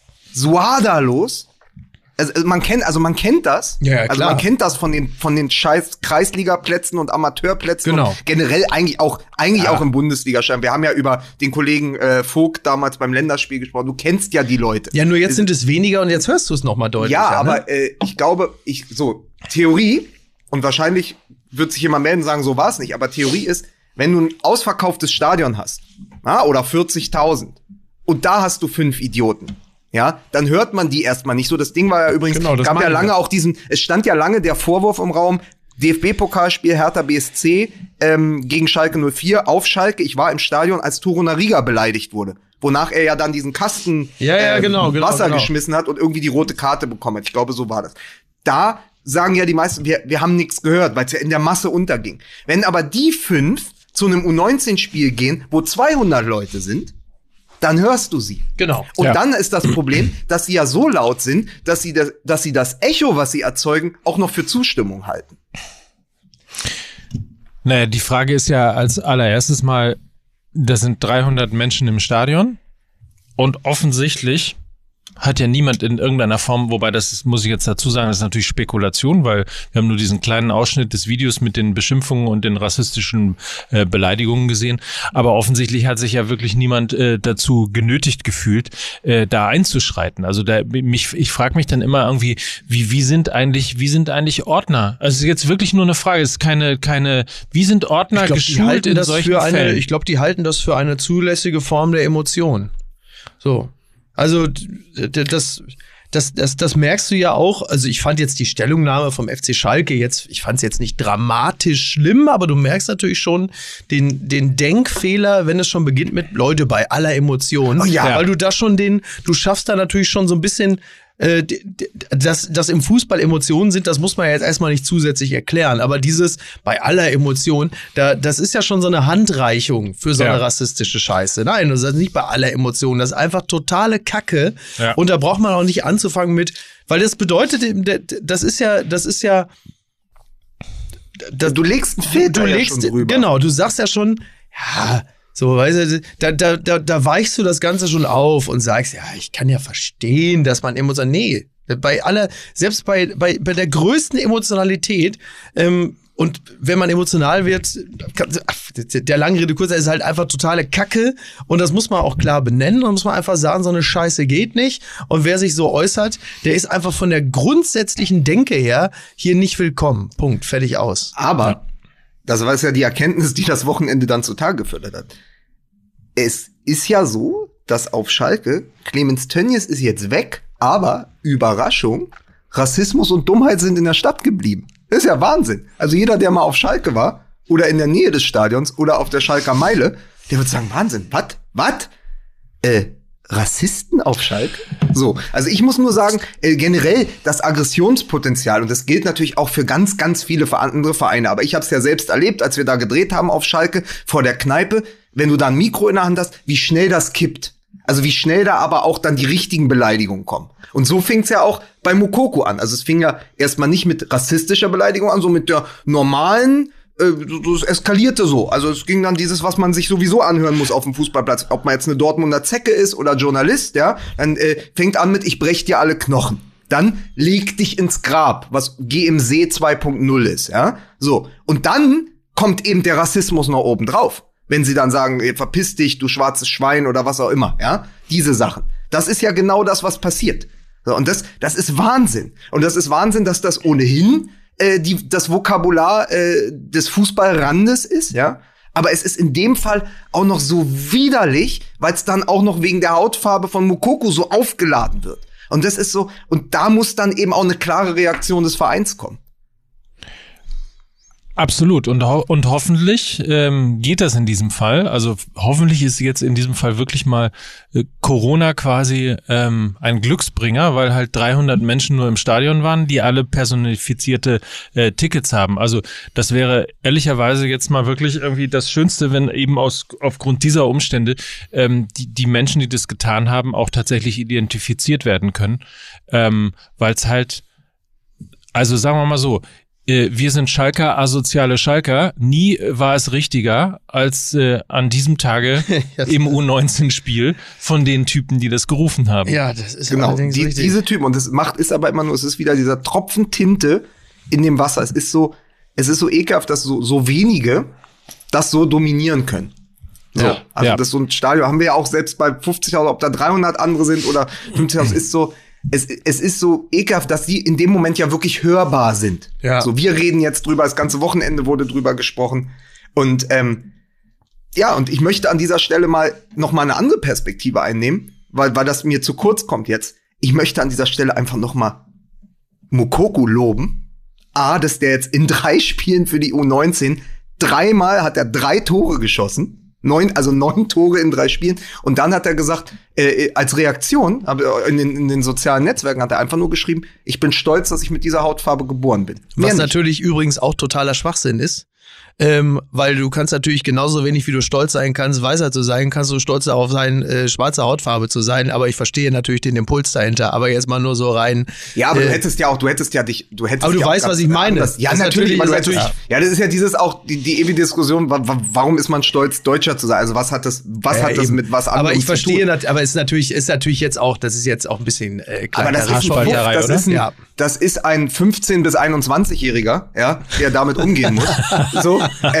Suada los. Also man kennt das. Ja, klar. Also man kennt das von den scheiß Kreisligaplätzen und Amateurplätzen. Genau. Und generell eigentlich auch im Bundesliga-Schein. Wir haben ja über den Kollegen Vogt damals beim Länderspiel gesprochen. Du kennst ja die Leute. Ja, nur jetzt sind es weniger und jetzt hörst du es nochmal deutlicher. Ja, aber ich glaube, Theorie, und wahrscheinlich wird sich jemand melden und sagen, so war es nicht, aber Theorie ist, wenn du ein ausverkauftes Stadion hast, oder 40.000, und da hast du 5 Idioten, ja, dann hört man die erstmal nicht so. Das Ding war ja übrigens, gab ja lange auch es stand ja lange der Vorwurf im Raum, DFB-Pokalspiel Hertha BSC gegen Schalke 04 auf Schalke. Ich war im Stadion, als Torunariga beleidigt wurde. Wonach er ja dann diesen Kasten Wasser geschmissen hat und irgendwie die rote Karte bekommen hat. Ich glaube, so war das. Da sagen ja die meisten, wir haben nichts gehört, weil es ja in der Masse unterging. Wenn aber die 5 zu einem U19-Spiel gehen, wo 200 Leute sind, dann hörst du sie. Genau. Und dann ist das Problem, dass sie ja so laut sind, dass sie das Echo, was sie erzeugen, auch noch für Zustimmung halten. Naja, die Frage ist ja als allererstes mal, das sind 300 Menschen im Stadion und offensichtlich hat ja niemand in irgendeiner Form, wobei das muss ich jetzt dazu sagen, das ist natürlich Spekulation, weil wir haben nur diesen kleinen Ausschnitt des Videos mit den Beschimpfungen und den rassistischen Beleidigungen gesehen, aber offensichtlich hat sich ja wirklich niemand dazu genötigt gefühlt, da einzuschreiten. Also ich frage mich dann immer irgendwie, wie sind eigentlich Ordner? Also es ist jetzt wirklich nur eine Frage, es ist keine, wie sind Ordner geschult in solchen Fällen? Ich glaube, die halten das für eine zulässige Form der Emotion. So. Also das merkst du ja auch. Also ich fand jetzt die Stellungnahme vom FC Schalke ich fand es jetzt nicht dramatisch schlimm, aber du merkst natürlich schon den Denkfehler, wenn es schon beginnt mit Leute bei aller Emotion. Oh ja. Weil du da schon du schaffst da natürlich schon so ein bisschen dass im Fußball Emotionen sind, das muss man ja jetzt erstmal nicht zusätzlich erklären. Aber dieses bei aller Emotion, das ist ja schon so eine Handreichung für so eine rassistische Scheiße. Nein, das ist nicht bei aller Emotionen. Das ist einfach totale Kacke. Ja. Und da braucht man auch nicht anzufangen mit, weil das bedeutet, das ist ja du legst einen Filter schon drüber. Genau, du sagst ja schon, ja, so, weißt du, da weichst du das Ganze schon auf und sagst, ja, ich kann ja verstehen, dass man emotional, nee, selbst bei der größten Emotionalität, und wenn man emotional wird, der lange Rede kurzer ist halt einfach totale Kacke und das muss man auch klar benennen und muss man einfach sagen, so eine Scheiße geht nicht und wer sich so äußert, der ist einfach von der grundsätzlichen Denke her hier nicht willkommen. Punkt, fertig aus. Aber das war ja die Erkenntnis, die das Wochenende dann zutage gefördert hat. Es ist ja so, dass auf Schalke, Clemens Tönnies ist jetzt weg, aber Überraschung, Rassismus und Dummheit sind in der Stadt geblieben. Das ist ja Wahnsinn. Also jeder, der mal auf Schalke war oder in der Nähe des Stadions oder auf der Schalker Meile, der wird sagen, Wahnsinn, was? Rassisten auf Schalke? So, also ich muss nur sagen, generell das Aggressionspotenzial, und das gilt natürlich auch für ganz, ganz viele andere Vereine, aber ich habe es ja selbst erlebt, als wir da gedreht haben auf Schalke vor der Kneipe, wenn du da ein Mikro in der Hand hast, wie schnell das kippt. Also wie schnell da aber auch dann die richtigen Beleidigungen kommen. Und so fing's ja auch bei Moukoko an. Also es fing ja erstmal nicht mit rassistischer Beleidigung an, so mit der normalen, es eskalierte so. Also es ging dann dieses, was man sich sowieso anhören muss auf dem Fußballplatz. Ob man jetzt eine Dortmunder Zecke ist oder Journalist, ja, dann fängt an mit, ich brech dir alle Knochen. Dann leg dich ins Grab, was GMC 2.0 ist, ja. So. Und dann kommt eben der Rassismus noch oben drauf. Wenn sie dann sagen, verpiss dich, du schwarzes Schwein oder was auch immer, ja. Diese Sachen. Das ist ja genau das, was passiert. So, und das ist Wahnsinn. Und das ist Wahnsinn, dass das ohnehin das Vokabular des Fußballrandes ist, ja. Aber es ist in dem Fall auch noch so widerlich, weil es dann auch noch wegen der Hautfarbe von Moukoko so aufgeladen wird. Und das ist so, und da muss dann eben auch eine klare Reaktion des Vereins kommen. Absolut. Und hoffentlich geht das in diesem Fall. Also hoffentlich ist jetzt in diesem Fall wirklich mal Corona quasi ein Glücksbringer, weil halt 300 Menschen nur im Stadion waren, die alle personifizierte Tickets haben. Also das wäre ehrlicherweise jetzt mal wirklich irgendwie das Schönste, wenn eben aufgrund dieser Umstände die Menschen, die das getan haben, auch tatsächlich identifiziert werden können. Weil es halt, also sagen wir mal so, wir sind Schalker, asoziale Schalker. Nie war es richtiger als an diesem Tage im U19-Spiel von den Typen, die das gerufen haben. Ja, das ist genau diese Typen. Und ist aber immer nur, es ist wieder dieser Tropfen Tinte in dem Wasser. Es ist so ekelhaft, dass so wenige das so dominieren können. So, ja, also das so ein Stadion haben wir ja auch selbst bei 50.000, ob da 300 andere sind oder 50.000, ist so. Es ist so ekelhaft, dass die in dem Moment ja wirklich hörbar sind. Ja. So, wir reden jetzt drüber, das ganze Wochenende wurde drüber gesprochen. Und und ich möchte an dieser Stelle noch mal eine andere Perspektive einnehmen, weil das mir zu kurz kommt jetzt. Ich möchte an dieser Stelle einfach noch mal Moukoko loben. Dass der jetzt in 3 Spielen für die U19 dreimal hat er 3 Tore geschossen. 9 Tore in 3 Spielen. Und dann hat er gesagt, als Reaktion, in den sozialen Netzwerken hat er einfach nur geschrieben, ich bin stolz, dass ich mit dieser Hautfarbe geboren bin. Was natürlich übrigens auch totaler Schwachsinn ist. Weil du kannst natürlich genauso wenig, wie du stolz sein kannst, weißer zu sein, kannst du stolz darauf sein, schwarze Hautfarbe zu sein, aber ich verstehe natürlich den Impuls dahinter, aber jetzt mal nur so rein. Ja, aber du hättest ja aber du weißt, was ich meine. Ja, natürlich. Ja, das ist ja dieses auch, die ewige Diskussion, warum ist man stolz, Deutscher zu sein? Also was hat das mit was anderem zu tun? Aber ich verstehe, aber es ist natürlich jetzt auch, das ist jetzt auch ein bisschen aber das ist ein 15- bis 21-Jähriger, ja, der damit umgehen muss. So,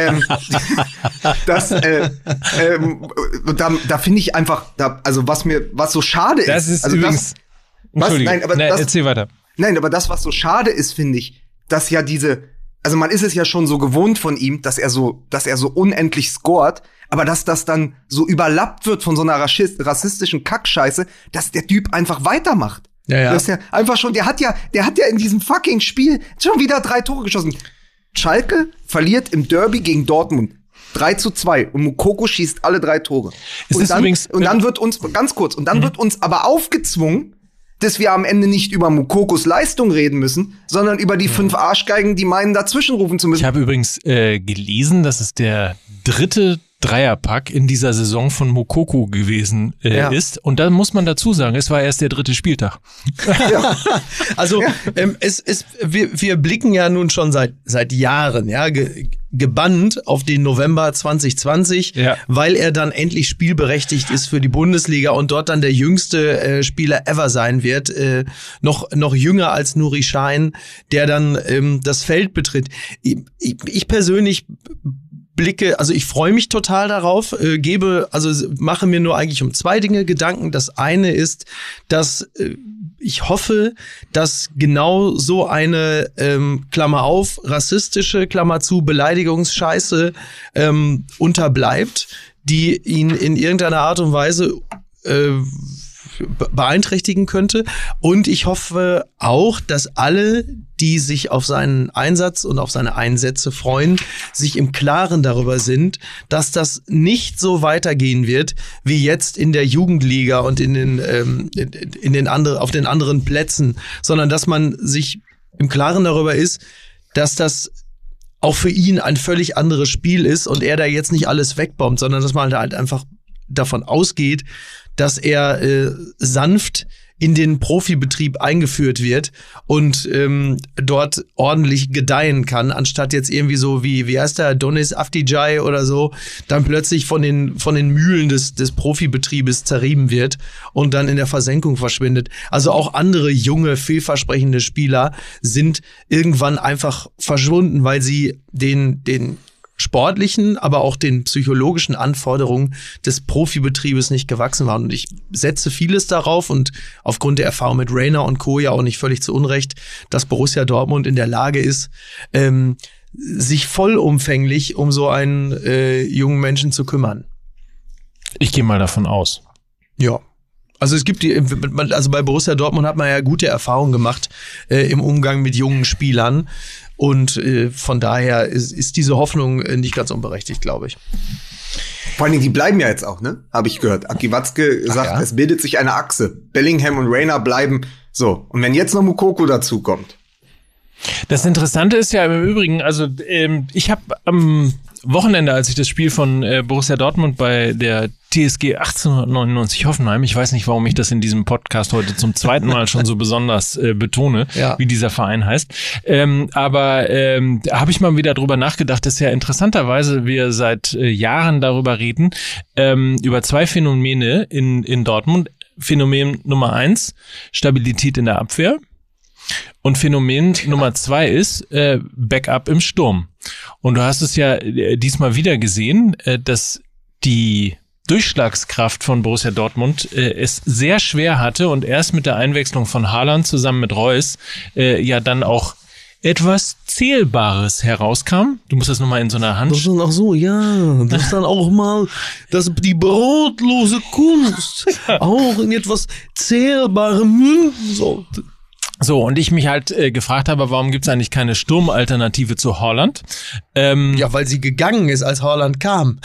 da finde ich einfach, was so schade ist. Das ist also übrigens. Erzähl weiter. Nein, aber das, was so schade ist, finde ich, dass ja also man ist es ja schon so gewohnt von ihm, dass er so unendlich scoret, aber dass das dann so überlappt wird von so einer rassistischen Kackscheiße, dass der Typ einfach weitermacht. Ja. Das ist ja einfach schon, der hat ja in diesem fucking Spiel schon wieder 3 Tore geschossen. Schalke verliert im Derby gegen Dortmund 3:2 und Moukoko schießt alle 3 Tore. Und dann wird uns, ganz kurz, wird uns aber aufgezwungen, dass wir am Ende nicht über Moukokos Leistung reden müssen, sondern über die 5 Arschgeigen, die meinen, dazwischenrufen zu müssen. Ich habe übrigens gelesen, dass es der 3. Dreierpack in dieser Saison von Moukoko gewesen ist. Und da muss man dazu sagen, es war erst der 3. Spieltag. Ja. Also wir blicken ja nun schon seit Jahren gebannt auf den November 2020, weil er dann endlich spielberechtigt ist für die Bundesliga und dort dann der jüngste Spieler ever sein wird, noch jünger als Nuri Sahin, der dann das Feld betritt. Ich persönlich ich freue mich total darauf, mache mir nur eigentlich um 2 Dinge Gedanken. Das eine ist, dass ich hoffe, dass genau so eine, Klammer auf, rassistische, Klammer zu, Beleidigungsscheiße unterbleibt, die ihn in irgendeiner Art und Weise beeinträchtigen könnte. Und ich hoffe auch, dass alle, die sich auf seinen Einsatz und auf seine Einsätze freuen, sich im Klaren darüber sind, dass das nicht so weitergehen wird wie jetzt in der Jugendliga und auf den anderen Plätzen, sondern dass man sich im Klaren darüber ist, dass das auch für ihn ein völlig anderes Spiel ist und er da jetzt nicht alles wegbombt, sondern dass man halt einfach davon ausgeht, dass er sanft in den Profibetrieb eingeführt wird und dort ordentlich gedeihen kann, anstatt jetzt irgendwie so wie heißt der, Donis Afdijay oder so, dann plötzlich von den Mühlen des Profibetriebes zerrieben wird und dann in der Versenkung verschwindet. Also auch andere junge, vielversprechende Spieler sind irgendwann einfach verschwunden, weil sie den sportlichen, aber auch den psychologischen Anforderungen des Profibetriebes nicht gewachsen waren. Und ich setze vieles darauf und aufgrund der Erfahrung mit Reina und Co. ja auch nicht völlig zu Unrecht, dass Borussia Dortmund in der Lage ist, sich vollumfänglich um so einen jungen Menschen zu kümmern. Ich gehe mal davon aus. Ja. Also es gibt bei Borussia Dortmund hat man ja gute Erfahrungen gemacht im Umgang mit jungen Spielern. Und von daher ist diese Hoffnung nicht ganz unberechtigt, glaube ich. Vor allen Dingen, die bleiben ja jetzt auch, ne? Habe ich gehört. Aki Watzke sagt, es bildet sich eine Achse. Bellingham und Reina bleiben. So, und wenn jetzt noch Moukoko dazukommt. Das Interessante ist ja im Übrigen, also ich habe am Wochenende, als ich das Spiel von Borussia Dortmund bei der TSG 1899 Hoffenheim, ich weiß nicht, warum ich das in diesem Podcast heute zum 2. Mal schon so besonders betone, wie dieser Verein heißt, aber habe ich mal wieder drüber nachgedacht, dass ja interessanterweise wir seit Jahren darüber reden, über 2 Phänomene in Dortmund. Phänomen Nummer 1, Stabilität in der Abwehr. Und Phänomen Nummer 2 ist Backup im Sturm. Und du hast es ja diesmal wieder gesehen, dass die Durchschlagskraft von Borussia Dortmund es sehr schwer hatte und erst mit der Einwechslung von Haaland zusammen mit Reus ja dann auch etwas Zählbares herauskam. Du musst das nochmal in so einer Hand... Das ist dann auch so, ja, das ist dann auch mal die brotlose Kunst auch in etwas Zählbarem münden sollte. So, und ich mich halt gefragt habe, warum gibt's eigentlich keine Sturmalternative zu Haaland? Ja, weil sie gegangen ist, als Haaland kam.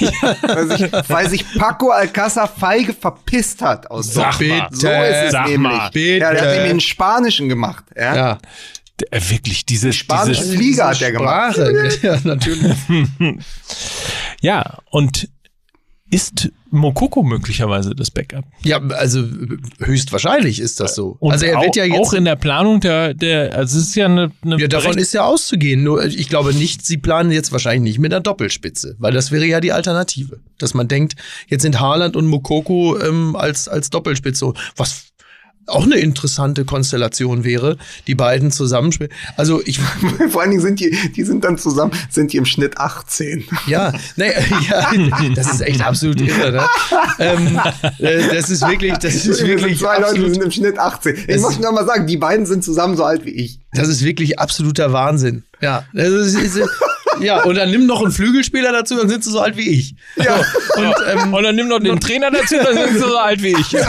Weil sich Paco Alcázar feige verpisst hat aus Dortmund. So ist es nämlich. Ja, der hat nämlich einen Spanischen gemacht. Ja. Wirklich, diese spanische Flieger hat der gemacht. Ja, natürlich. Ja, und ist Moukoko möglicherweise das Backup? Ja, also höchstwahrscheinlich ist das so. Und also er wird ja jetzt auch in der Planung also es ist ja eine ja, davon ist ja auszugehen. Nur ich glaube nicht, sie planen jetzt wahrscheinlich nicht mit einer Doppelspitze, weil das wäre ja die Alternative, dass man denkt, jetzt sind Haaland und Moukoko als Doppelspitze, was auch eine interessante Konstellation wäre, die beiden zusammenspielen. Also vor allen Dingen sind die im Schnitt 18. Ja, das ist echt absolut irre, ne? Das ist wirklich 2 Leute sind im Schnitt 18. Ich muss noch mal sagen, die beiden sind zusammen so alt wie ich. Das ist wirklich absoluter Wahnsinn. Ja, Ja, und dann nimm noch einen Flügelspieler dazu, dann sind sie so alt wie ich. Ja. So, und dann nimm noch den Trainer dazu, dann sind sie so alt wie ich.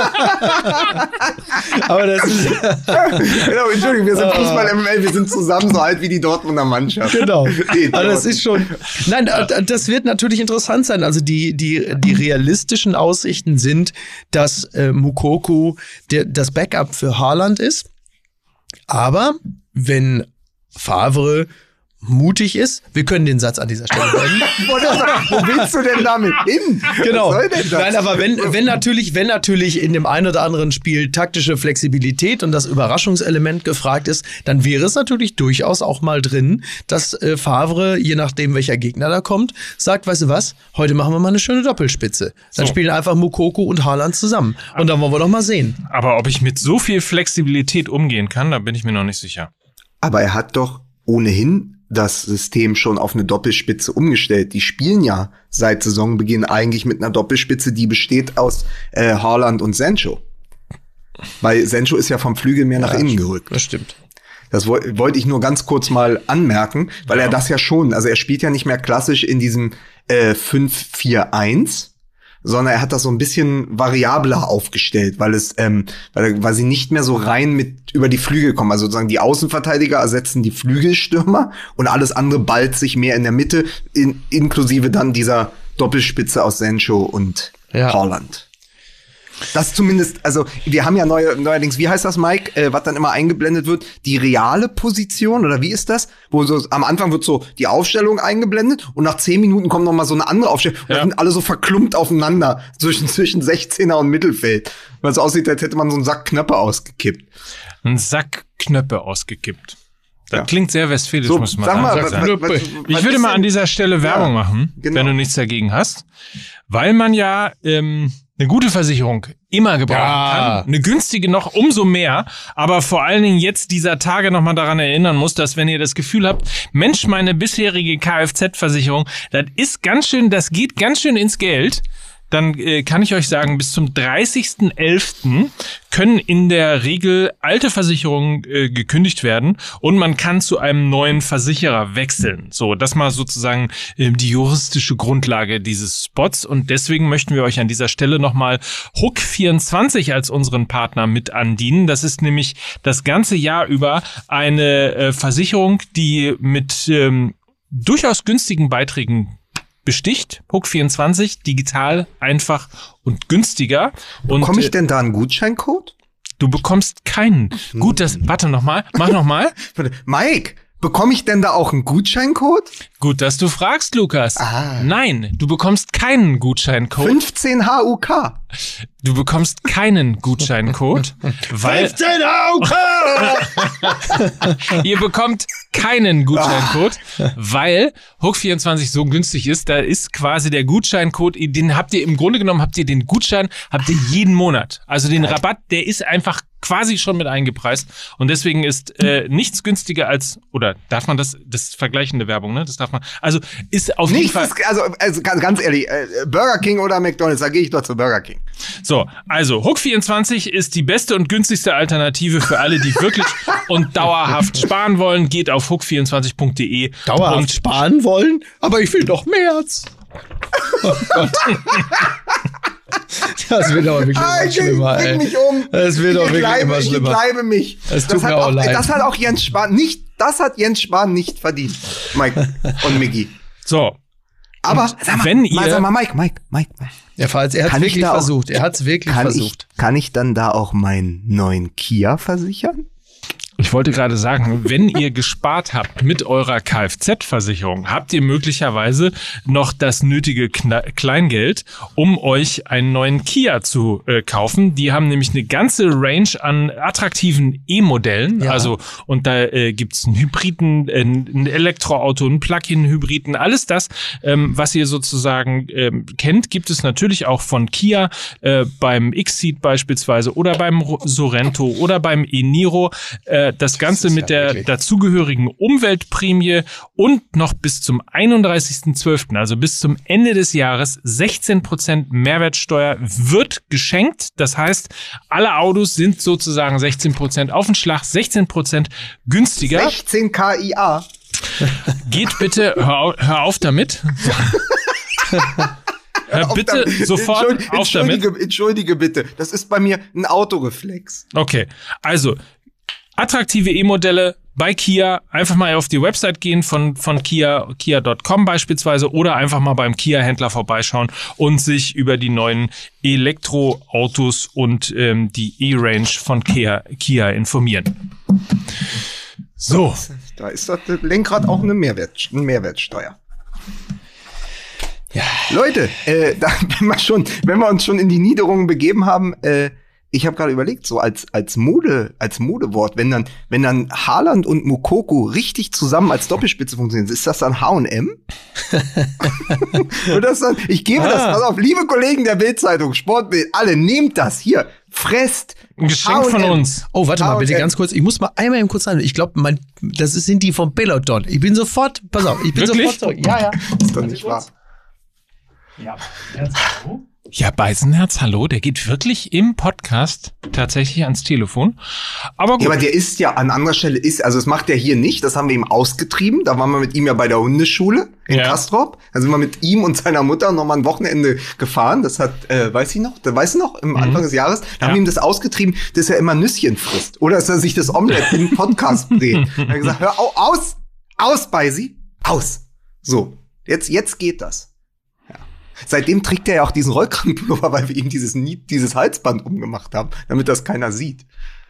Aber das ist... Genau, Entschuldigung, wir sind Fußball-MML, wir sind zusammen so alt wie die Dortmunder Mannschaft. Genau. Also das ist schon... Nein, das wird natürlich interessant sein. Also die realistischen Aussichten sind, dass Moukoko das Backup für Haaland ist. Aber wenn Favre mutig ist, wir können den Satz an dieser Stelle beenden. Wo willst du denn damit hin? Genau. Was soll denn das? Nein, aber wenn natürlich in dem einen oder anderen Spiel taktische Flexibilität und das Überraschungselement gefragt ist, dann wäre es natürlich durchaus auch mal drin, dass Favre, je nachdem welcher Gegner da kommt, sagt, weißt du was, heute machen wir mal eine schöne Doppelspitze. Dann spielen einfach Moukoko und Haaland zusammen. Und dann wollen wir doch mal sehen. Aber ob ich mit so viel Flexibilität umgehen kann, da bin ich mir noch nicht sicher. Aber er hat doch ohnehin das System schon auf eine Doppelspitze umgestellt. Die spielen ja seit Saisonbeginn eigentlich mit einer Doppelspitze, die besteht aus Haaland und Sancho. Weil Sancho ist ja vom Flügel mehr nach innen gerückt. Das stimmt. Das wollte ich nur ganz kurz mal anmerken, weil er das ja schon, also er spielt ja nicht mehr klassisch in diesem 5-4-1, sondern er hat das so ein bisschen variabler aufgestellt, weil sie nicht mehr so rein mit über die Flügel kommen. Also sozusagen die Außenverteidiger ersetzen die Flügelstürmer und alles andere ballt sich mehr in der Mitte, inklusive dann dieser Doppelspitze aus Sancho und Haaland. Das zumindest, also wir haben ja neuerdings, wie heißt das, Mike, was dann immer eingeblendet wird, die reale Position, oder wie ist das? Wo so am Anfang wird so die Aufstellung eingeblendet und nach 10 Minuten kommt noch mal so eine andere Aufstellung. Und dann sind alle so verklumpt aufeinander zwischen 16er und Mittelfeld. Weil es aussieht, als hätte man so einen Sack Knöpfe ausgekippt. Ein Sack Knöpfe ausgekippt. Das klingt sehr westfälisch, so, muss man sag mal, sagen. Ich würde mal an dieser Stelle Werbung machen, wenn du nichts dagegen hast. Weil man ja eine gute Versicherung immer gebrauchen kann. Eine günstige noch umso mehr. Aber vor allen Dingen jetzt dieser Tage noch mal daran erinnern muss, dass wenn ihr das Gefühl habt, Mensch, meine bisherige Kfz-Versicherung, das geht ganz schön ins Geld. Dann kann ich euch sagen, bis zum 30.11. können in der Regel alte Versicherungen gekündigt werden und man kann zu einem neuen Versicherer wechseln. So, das mal sozusagen die juristische Grundlage dieses Spots und deswegen möchten wir euch an dieser Stelle nochmal Hook24 als unseren Partner mit andienen. Das ist nämlich das ganze Jahr über eine Versicherung, die mit durchaus günstigen Beiträgen besticht. Hook24, digital, einfach und günstiger. Bekomme ich denn da einen Gutscheincode? Du bekommst keinen. Gut, mach nochmal. Mike, bekomme ich denn da auch einen Gutscheincode? Gut, dass du fragst, Lukas. Nein, du bekommst keinen Gutscheincode. 15 HUK. Du bekommst keinen Gutscheincode, weil 15 HUK! Ihr bekommt keinen Gutscheincode, weil Hook24 so günstig ist. Da ist quasi der Gutscheincode, den habt ihr im Grunde genommen, den Gutschein jeden Monat. Also den Rabatt, der ist einfach quasi schon mit eingepreist und deswegen ist nichts günstiger als, oder darf man das ist vergleichende Werbung, ne? Das darf man, also ist auf jeden Fall. Also ganz ehrlich, Burger King oder McDonald's, da gehe ich doch zu Burger King. So, also Hook24 ist die beste und günstigste Alternative für alle, die wirklich und dauerhaft sparen wollen. Geht auf hook24.de. Dauerhaft sparen wollen? Aber ich will doch März. Oh Gott. Das wird aber wirklich immer schlimmer, ey. Mich um. Das wird doch wirklich immer schlimmer. Ich bleibe mich. Es tut mir auch leid. Das hat auch Jens Spahn nicht verdient, Mike und Micky. So. Aber sag mal, wenn ihr, sag mal, Mike. Ja, falls er hat es wirklich versucht. Er hat es wirklich versucht. Kann ich dann da auch meinen neuen Kia versichern? Ich wollte gerade sagen, wenn ihr gespart habt mit eurer Kfz-Versicherung, habt ihr möglicherweise noch das nötige Kleingeld, um euch einen neuen Kia zu kaufen. Die haben nämlich eine ganze Range an attraktiven E-Modellen. Ja. Also, und da gibt's einen Hybriden, ein Elektroauto, einen Plug-in-Hybriden, alles das, was ihr sozusagen kennt, gibt es natürlich auch von Kia beim X-Ceed beispielsweise oder beim Sorento oder beim e-Niro. Das Ganze mit der dazugehörigen Umweltprämie und noch bis zum 31.12., also bis zum Ende des Jahres, 16% Mehrwertsteuer wird geschenkt. Das heißt, alle Autos sind sozusagen 16% auf den Schlag, 16% günstiger. 16 KIA. Geht bitte, hör auf damit. Bitte sofort auf damit. Entschuldige bitte, das ist bei mir ein Autoreflex. Okay, also attraktive E-Modelle bei Kia, einfach mal auf die Website gehen von Kia, kia.com beispielsweise, oder einfach mal beim Kia-Händler vorbeischauen und sich über die neuen Elektroautos und die E-Range von Kia informieren. So. Da ist das Lenkrad auch eine Mehrwertsteuer. Ja. Leute, wenn wir uns schon in die Niederungen begeben haben, ich habe gerade überlegt, so als Modewort, wenn dann Haaland und Moukoko richtig zusammen als Doppelspitze funktionieren, ist das dann H&M? Oder ist das, ich gebe das, pass auf, liebe Kollegen der Bild-Zeitung, Sportbild, alle, nehmt das hier, fresst. Ein Geschenk von uns. Oh, warte mal, bitte ganz kurz. Ich muss mal einmal eben kurz rein. Ich glaube, sind die vom Peloton. Ich bin sofort, pass auf, ich bin Wirklich? sofort zurück. Ja. Das ist doch nicht wahr. Ja, hallo. Ja, Beisenherz, hallo, der geht wirklich im Podcast tatsächlich ans Telefon. Aber gut. Ja, aber der ist ja an anderer Stelle, also das macht er hier nicht, das haben wir ihm ausgetrieben. Da waren wir mit ihm ja bei der Hundeschule in Castrop. Da sind wir mit ihm und seiner Mutter noch mal ein Wochenende gefahren. Das hat, weißt du noch, im Anfang des Jahres, da haben wir ihm das ausgetrieben, dass er immer Nüsschen frisst. Oder dass er sich das Omelette im Podcast dreht. Er hat gesagt, hör aus, Beisi, aus. So, jetzt geht das. Seitdem trägt er ja auch diesen Rollkragenpullover, weil wir ihm dieses Halsband umgemacht haben, damit das keiner sieht.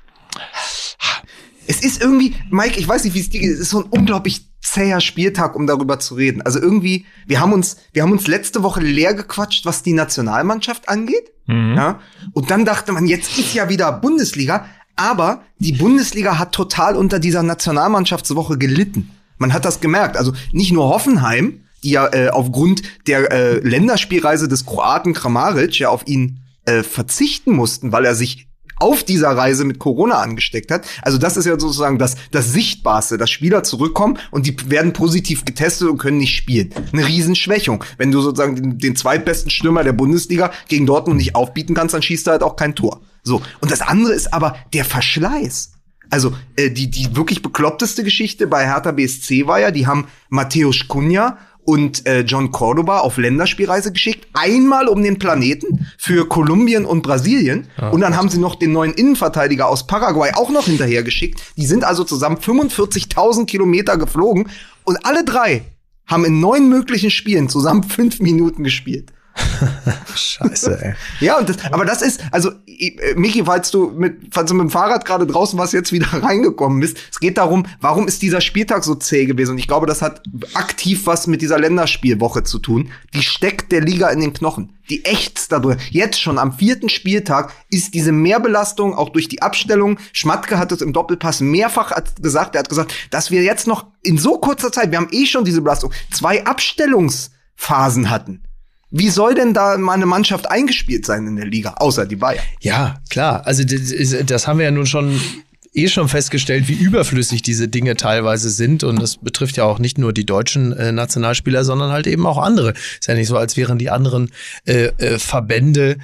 Es ist irgendwie, Mike, ich weiß nicht, wie es dir geht, es ist so ein unglaublich zäher Spieltag, um darüber zu reden. Also irgendwie, wir haben uns letzte Woche leer gequatscht, was die Nationalmannschaft angeht. Mhm. Ja? Und dann dachte man, jetzt ist ja wieder Bundesliga, aber die Bundesliga hat total unter dieser Nationalmannschaftswoche gelitten. Man hat das gemerkt. Also nicht nur Hoffenheim, die ja aufgrund der Länderspielreise des Kroaten Kramaric ja auf ihn verzichten mussten, weil er sich auf dieser Reise mit Corona angesteckt hat. Also das ist ja sozusagen das Sichtbarste, dass Spieler zurückkommen und die werden positiv getestet und können nicht spielen. Eine Riesenschwächung. Wenn du sozusagen den zweitbesten Stürmer der Bundesliga gegen Dortmund nicht aufbieten kannst, dann schießt er halt auch kein Tor. So. Und das andere ist aber der Verschleiß. Also die wirklich bekloppteste Geschichte bei Hertha BSC war ja, die haben Mateusz Cunha und John Cordoba auf Länderspielreise geschickt, einmal um den Planeten für Kolumbien und Brasilien. Und dann haben sie noch den neuen Innenverteidiger aus Paraguay auch noch hinterher geschickt. Die sind also zusammen 45.000 Kilometer geflogen und alle drei haben in 9 möglichen Spielen zusammen 5 Minuten gespielt. Scheiße, ey. Ja, aber das ist, also, Micky, falls du mit dem Fahrrad gerade draußen warst, jetzt wieder reingekommen bist, es geht darum, warum ist dieser Spieltag so zäh gewesen? Und ich glaube, das hat aktiv was mit dieser Länderspielwoche zu tun. Die steckt der Liga in den Knochen. Die ächzt dadurch. Jetzt schon am 4. Spieltag ist diese Mehrbelastung auch durch die Abstellung. Schmatke hat es im Doppelpass mehrfach gesagt. Er hat gesagt, dass wir jetzt noch in so kurzer Zeit, wir haben schon diese Belastung, 2 Abstellungsphasen hatten. Wie soll denn da mal eine Mannschaft eingespielt sein in der Liga, außer die Bayern? Ja, klar. Also das haben wir ja nun schon festgestellt, wie überflüssig diese Dinge teilweise sind. Und das betrifft ja auch nicht nur die deutschen Nationalspieler, sondern halt eben auch andere. Ist ja nicht so, als wären die anderen Verbände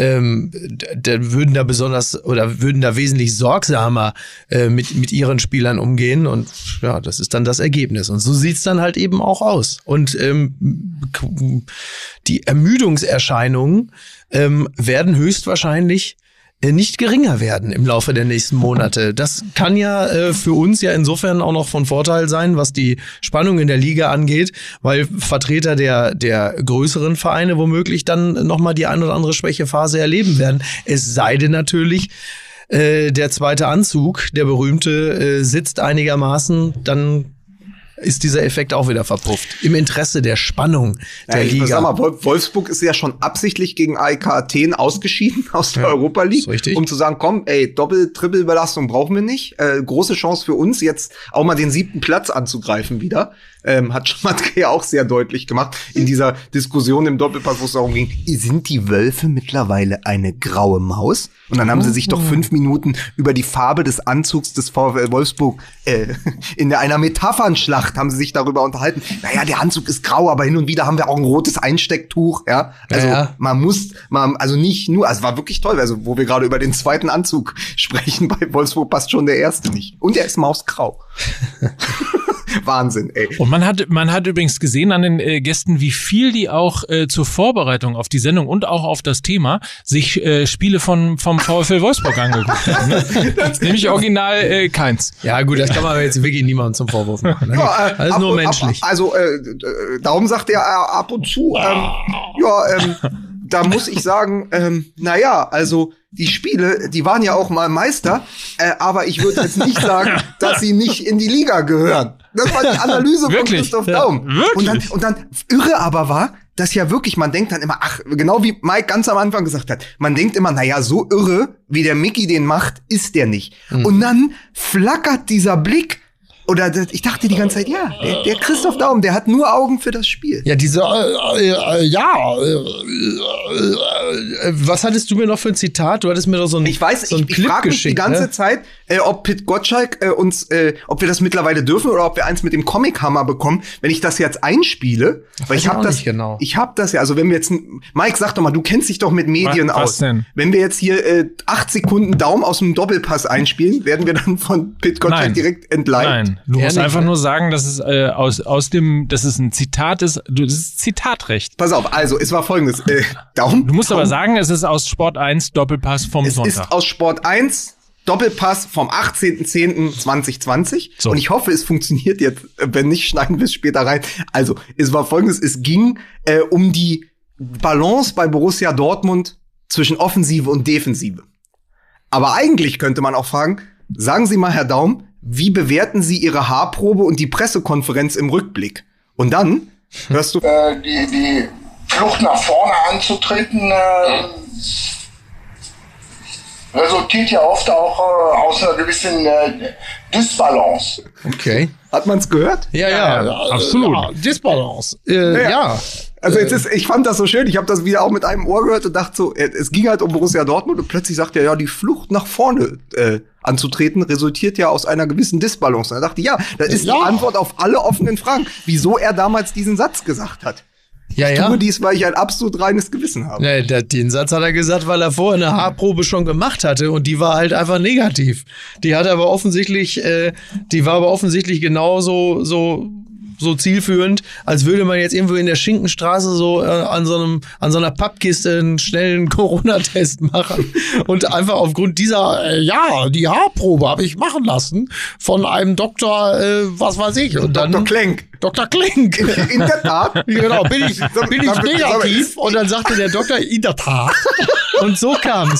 würden da wesentlich sorgsamer mit ihren Spielern umgehen. Und ja, das ist dann das Ergebnis. Und so sieht's dann halt eben auch aus. Und die Ermüdungserscheinungen werden höchstwahrscheinlich nicht geringer werden im Laufe der nächsten Monate. Das kann ja für uns ja insofern auch noch von Vorteil sein, was die Spannung in der Liga angeht, weil Vertreter der größeren Vereine womöglich dann nochmal die ein oder andere Schwächephase erleben werden. Es sei denn natürlich, der zweite Anzug, der berühmte, sitzt einigermaßen, dann ist dieser Effekt auch wieder verpufft. Im Interesse der Spannung der Liga. Sag mal, Wolfsburg ist ja schon absichtlich gegen AEK Athen ausgeschieden aus der Europa League, um zu sagen, komm, Triple-Belastung brauchen wir nicht. Große Chance für uns, jetzt auch mal den 7. Platz anzugreifen wieder. Hat Schmatke ja auch sehr deutlich gemacht in dieser Diskussion im Doppelpass, wo es darum ging, sind die Wölfe mittlerweile eine graue Maus? Und dann haben sie sich doch 5 Minuten über die Farbe des Anzugs des VfL Wolfsburg in einer Metaphernschlacht haben sie sich darüber unterhalten. Naja, der Anzug ist grau, aber hin und wieder haben wir auch ein rotes Einstecktuch. Ja, also also nicht nur, also war wirklich toll. Also wo wir gerade über den zweiten Anzug sprechen, bei Wolfsburg passt schon der erste nicht. Und er ist mausgrau. Wahnsinn, ey. Und man hat übrigens gesehen an den Gästen, wie viel die auch zur Vorbereitung auf die Sendung und auch auf das Thema sich Spiele vom VfL Wolfsburg angeguckt haben. Ne? Nämlich original keins. Ja gut, das kann man jetzt wirklich niemandem zum Vorwurf machen. Ne? Ja, das ist nur menschlich. Darum sagt er ab und zu, da muss ich sagen, also die Spiele, die waren ja auch mal Meister, aber ich würde jetzt nicht sagen, dass sie nicht in die Liga gehören. Das war die Analyse von Christoph Daum. Ja, und dann irre aber war, dass ja wirklich, man denkt dann immer, genau wie Mike ganz am Anfang gesagt hat, man denkt immer, so irre, wie der Mickey den macht, ist der nicht. Und dann flackert dieser Blick. Oder ich dachte die ganze Zeit, der Christoph Daum, der hat nur Augen für das Spiel. Ja, was hattest du mir noch für ein Zitat? Du hattest mir doch so ein Clip geschickt. Ich frage mich die ganze Zeit, ob Pit Gottschalk ob wir das mittlerweile dürfen oder ob wir eins mit dem Comic-Hammer bekommen, wenn ich das jetzt einspiele. Weil ich habe das, genau. Ich habe das ja, also wenn wir jetzt, Mike, sag doch mal, du kennst dich doch mit Medien aus. Was denn? Wenn wir jetzt hier 8 Sekunden Daum aus dem Doppelpass einspielen, werden wir dann von Pit Gottschalk direkt entleiht. Nein. Du musst einfach nur sagen, dass es dass es ein Zitat ist. Das ist Zitatrecht. Pass auf, also es war folgendes. Daum. Du musst aber sagen, es ist aus Sport 1 Doppelpass vom Sonntag. Es ist aus Sport 1 Doppelpass vom 18.10.2020. So. Und ich hoffe, es funktioniert jetzt. Wenn nicht, schneiden wir es später rein. Also, es war folgendes. Es ging um die Balance bei Borussia Dortmund zwischen Offensive und Defensive. Aber eigentlich könnte man auch fragen, sagen Sie mal, Herr Daum, wie bewerten Sie Ihre Haarprobe und die Pressekonferenz im Rückblick? Und dann hörst du die Flucht nach vorne anzutreten, resultiert ja oft auch aus einer gewissen Disbalance. Okay. Hat man's gehört? Ja, absolut. Disbalance. Ja. Also ich fand das so schön, ich habe das wieder auch mit einem Ohr gehört und dachte so, es ging halt um Borussia Dortmund und plötzlich sagt er, ja, die Flucht nach vorne anzutreten resultiert ja aus einer gewissen Disbalance. Und da dachte ich, das ist die Antwort auf alle offenen Fragen, wieso er damals diesen Satz gesagt hat. Ich tue dies, weil ich ein absolut reines Gewissen habe. Ja, den Satz hat er gesagt, weil er vorher eine Haarprobe schon gemacht hatte und die war halt einfach negativ. Die war aber offensichtlich genauso so zielführend, als würde man jetzt irgendwo in der Schinkenstraße so an so einer Pappkiste einen schnellen Corona-Test machen und einfach aufgrund dieser, die Haarprobe habe ich machen lassen von einem Doktor, was weiß ich. Und dann Dr. Klenk. In der Tat. Genau, bin ich negativ. Und dann sagte der Doktor, in der Tat. Und so kam's.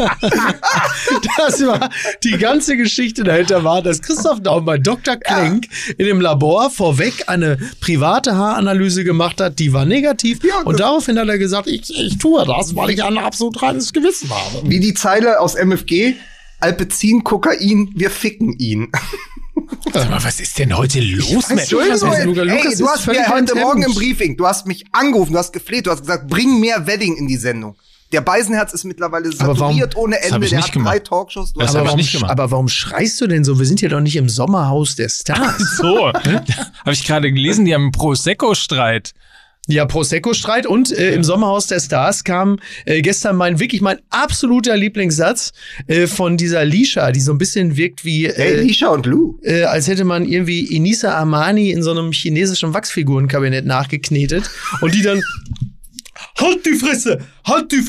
Das war die ganze Geschichte dahinter war, dass Christoph Daum bei Dr. Klenk in dem Labor vorweg eine private Haaranalyse gemacht hat, die war negativ. Ja, und daraufhin hat er gesagt, ich tue das, weil ich ein absolut reines Gewissen habe. Wie die Zeile aus MFG, Alpecin, Kokain, wir ficken ihn. Sag mal, was ist denn heute los? Entschuldigung, ey, du hast mir heute Morgen im Briefing, du hast mich angerufen, du hast gefleht, du hast gesagt, bring mehr Wedding in die Sendung. Der Beisenherz ist mittlerweile saturiert ohne Ende, der hat 3 Talkshows. Aber warum schreist du denn so? Wir sind ja doch nicht im Sommerhaus der Stars. So, habe ich gerade gelesen, die haben einen Prosecco-Streit. Ja, Prosecco-Streit und im Sommerhaus der Stars kam gestern mein absoluter Lieblingssatz von dieser Lisha, die so ein bisschen wirkt wie Lisha und Lou. Als hätte man irgendwie Inisa Armani in so einem chinesischen Wachsfigurenkabinett nachgeknetet und die dann Halt die Fresse! Halt die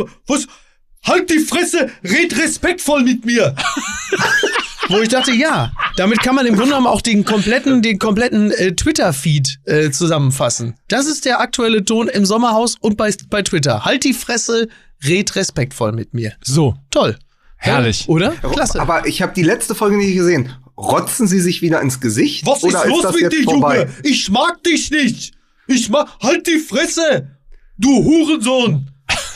Fresse! Red respektvoll mit mir! Wo ich dachte, damit kann man im Grunde genommen auch den kompletten Twitter-Feed zusammenfassen. Das ist der aktuelle Ton im Sommerhaus und bei Twitter. Halt die Fresse, red respektvoll mit mir. So. Toll. Herrlich. Oder? Klasse. Aber ich habe die letzte Folge nicht gesehen. Rotzen Sie sich wieder ins Gesicht? Was ist los mit dir, Junge? Ich mag dich nicht! Halt die Fresse! Du Hurensohn!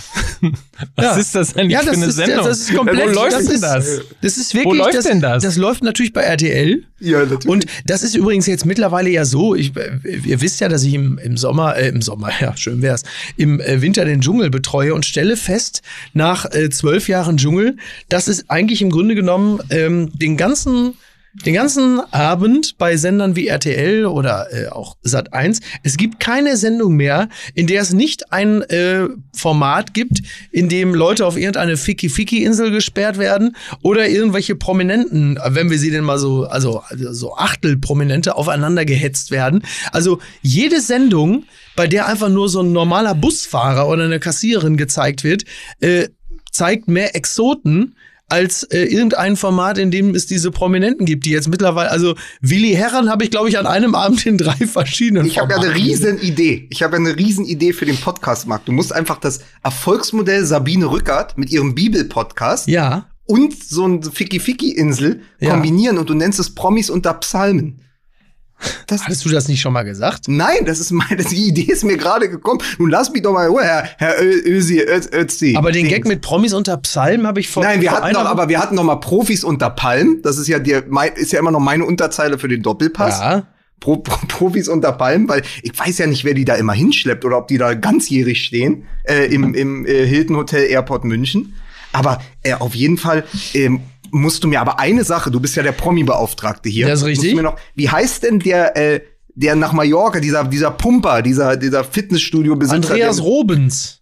Was ist das eigentlich für eine Sendung? Das ist komplett. Wo läuft denn das? Das ist wirklich. Wo läuft denn das? Das läuft natürlich bei RTL. Ja, natürlich. Und das ist übrigens jetzt mittlerweile ja so. Ihr wisst ja, dass ich im Sommer, ja, schön wär's, im Winter den Dschungel betreue und stelle fest, nach 12 Jahren Dschungel, dass es eigentlich im Grunde genommen den ganzen Den ganzen Abend bei Sendern wie RTL oder auch Sat.1. Es gibt keine Sendung mehr, in der es nicht ein Format gibt, in dem Leute auf irgendeine Ficky-Ficky-Insel gesperrt werden oder irgendwelche Prominenten, wenn wir sie denn mal so Achtelprominente aufeinander gehetzt werden. Also jede Sendung, bei der einfach nur so ein normaler Busfahrer oder eine Kassiererin gezeigt wird, zeigt mehr Exoten als irgendein Format, in dem es diese Prominenten gibt, die jetzt mittlerweile, also Willi Herren habe ich, glaube ich, an einem Abend in 3 verschiedenen Ich habe ja eine Riesenidee für den Podcast, Marc. Du musst einfach das Erfolgsmodell Sabine Rückert mit ihrem Bibelpodcast und so ein Ficky-Ficky-Insel kombinieren und du nennst es Promis unter Psalmen. Hattest du das nicht schon mal gesagt? Nein, die Idee ist mir gerade gekommen. Nun lass mich doch mal in Ruhe, Herr Özi. Aber den Gag mit Promis unter Psalmen habe ich vor. Nein, wir hatten noch mal Profis unter Palmen. Das ist ja immer noch meine Unterzeile für den Doppelpass. Ja. Profis unter Palmen, weil ich weiß ja nicht, wer die da immer hinschleppt oder ob die da ganzjährig stehen im Hilton Hotel Airport München. Aber auf jeden Fall musst du mir aber eine Sache, du bist ja der Promi-Beauftragte hier. Das ist richtig. Wie heißt denn der nach Mallorca, dieser Pumper, dieser Fitnessstudio-Besitzer? Andreas Robens.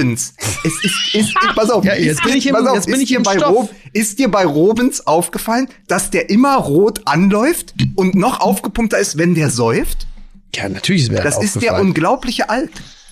Pass auf. Ja, jetzt bin ich im Stoff. Ist dir bei Robens aufgefallen, dass der immer rot anläuft und noch aufgepumpter ist, wenn der säuft? Ja, natürlich ist mir das aufgefallen. Das ist der unglaubliche Alt.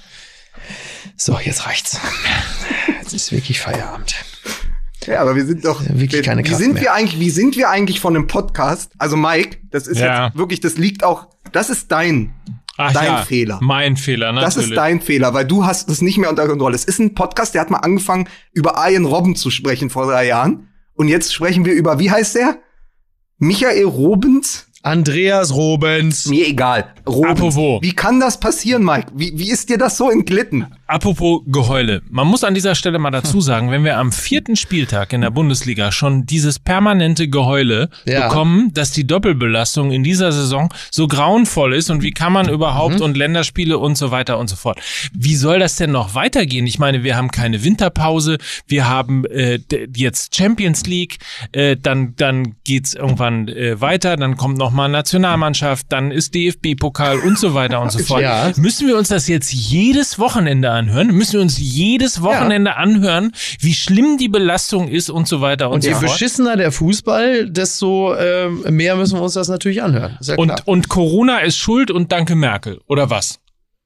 So, jetzt reicht's. Jetzt ist wirklich Feierabend. Ja, aber wir sind doch wirklich keine Kraft mehr. Wie sind wir eigentlich von einem Podcast? Also Mike, das ist jetzt wirklich, das ist dein Fehler. Mein Fehler, natürlich. Das ist dein Fehler, weil du hast das nicht mehr unter Kontrolle. Es ist ein Podcast, der hat mal angefangen, über Arjen Robben zu sprechen vor 3 Jahren. Und jetzt sprechen wir über, wie heißt der? Michael Robens? Andreas Robens. Mir egal. Robens. Apropos. Wie kann das passieren, Mike? Wie ist dir das so entglitten? Apropos Geheule. Man muss an dieser Stelle mal dazu sagen, wenn wir am 4. Spieltag in der Bundesliga schon dieses permanente Geheule bekommen, dass die Doppelbelastung in dieser Saison so grauenvoll ist und wie kann man überhaupt und Länderspiele und so weiter und so fort. Wie soll das denn noch weitergehen? Ich meine, wir haben keine Winterpause, wir haben jetzt Champions League, dann geht's irgendwann weiter, dann kommt noch mal Nationalmannschaft, dann ist DFB-Pokal und so weiter und so fort. Ja. Müssen wir uns das jetzt jedes Wochenende anhören? Müssen wir uns jedes Wochenende anhören, wie schlimm die Belastung ist und so weiter und so fort? Und je beschissener der Fußball, desto mehr müssen wir uns das natürlich anhören. Ist ja klar. Und Corona ist schuld und danke Merkel, oder was?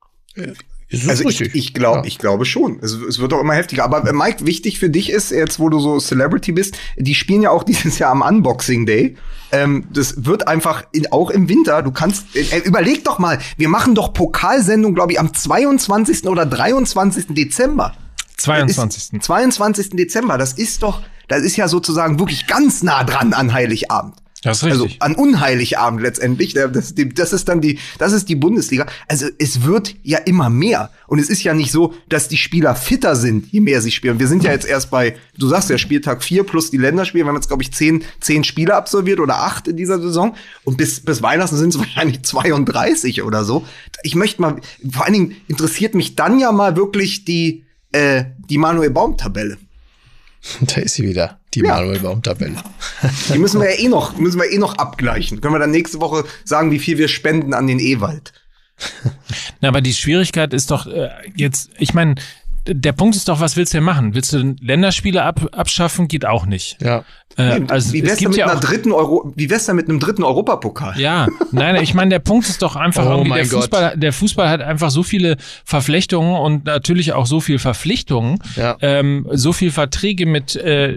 Also ich glaube schon. Es wird doch immer heftiger. Aber Mike, wichtig für dich ist, jetzt wo du so Celebrity bist, die spielen ja auch dieses Jahr am Unboxing Day. Das wird einfach auch im Winter, du kannst, überleg doch mal, wir machen doch Pokalsendung, glaube ich, am 22. oder 23. Dezember. 22. 22. Dezember, das ist ja sozusagen wirklich ganz nah dran an Heiligabend. Das ist richtig. Also an Unheiligabend letztendlich. Das ist die Bundesliga. Also es wird ja immer mehr. Und es ist ja nicht so, dass die Spieler fitter sind, je mehr sie spielen. Wir sind ja jetzt erst bei, du sagst ja, Spieltag 4 plus die Länderspiele. Wir haben jetzt, glaube ich, 10 Spiele absolviert oder 8 in dieser Saison. Und bis Weihnachten sind es wahrscheinlich 32 oder so. Ich möchte mal, vor allen Dingen interessiert mich dann ja mal wirklich die Manuel Baum-Tabelle. Da ist sie wieder, die Manuel Baum-Tabelle. Die müssen wir eh noch abgleichen. Können wir dann nächste Woche sagen, wie viel wir spenden an den Ewald. Na, aber die Schwierigkeit ist doch jetzt, ich meine, der Punkt ist doch, was willst du denn machen? Willst du Länderspiele abschaffen? Geht auch nicht. Ja. Also wie wär's denn mit einem dritten Europapokal? Ja, nein, ich meine, der Punkt ist doch einfach irgendwie, der Fußball hat einfach so viele Verflechtungen und natürlich auch so viel Verpflichtungen, so viel Verträge mit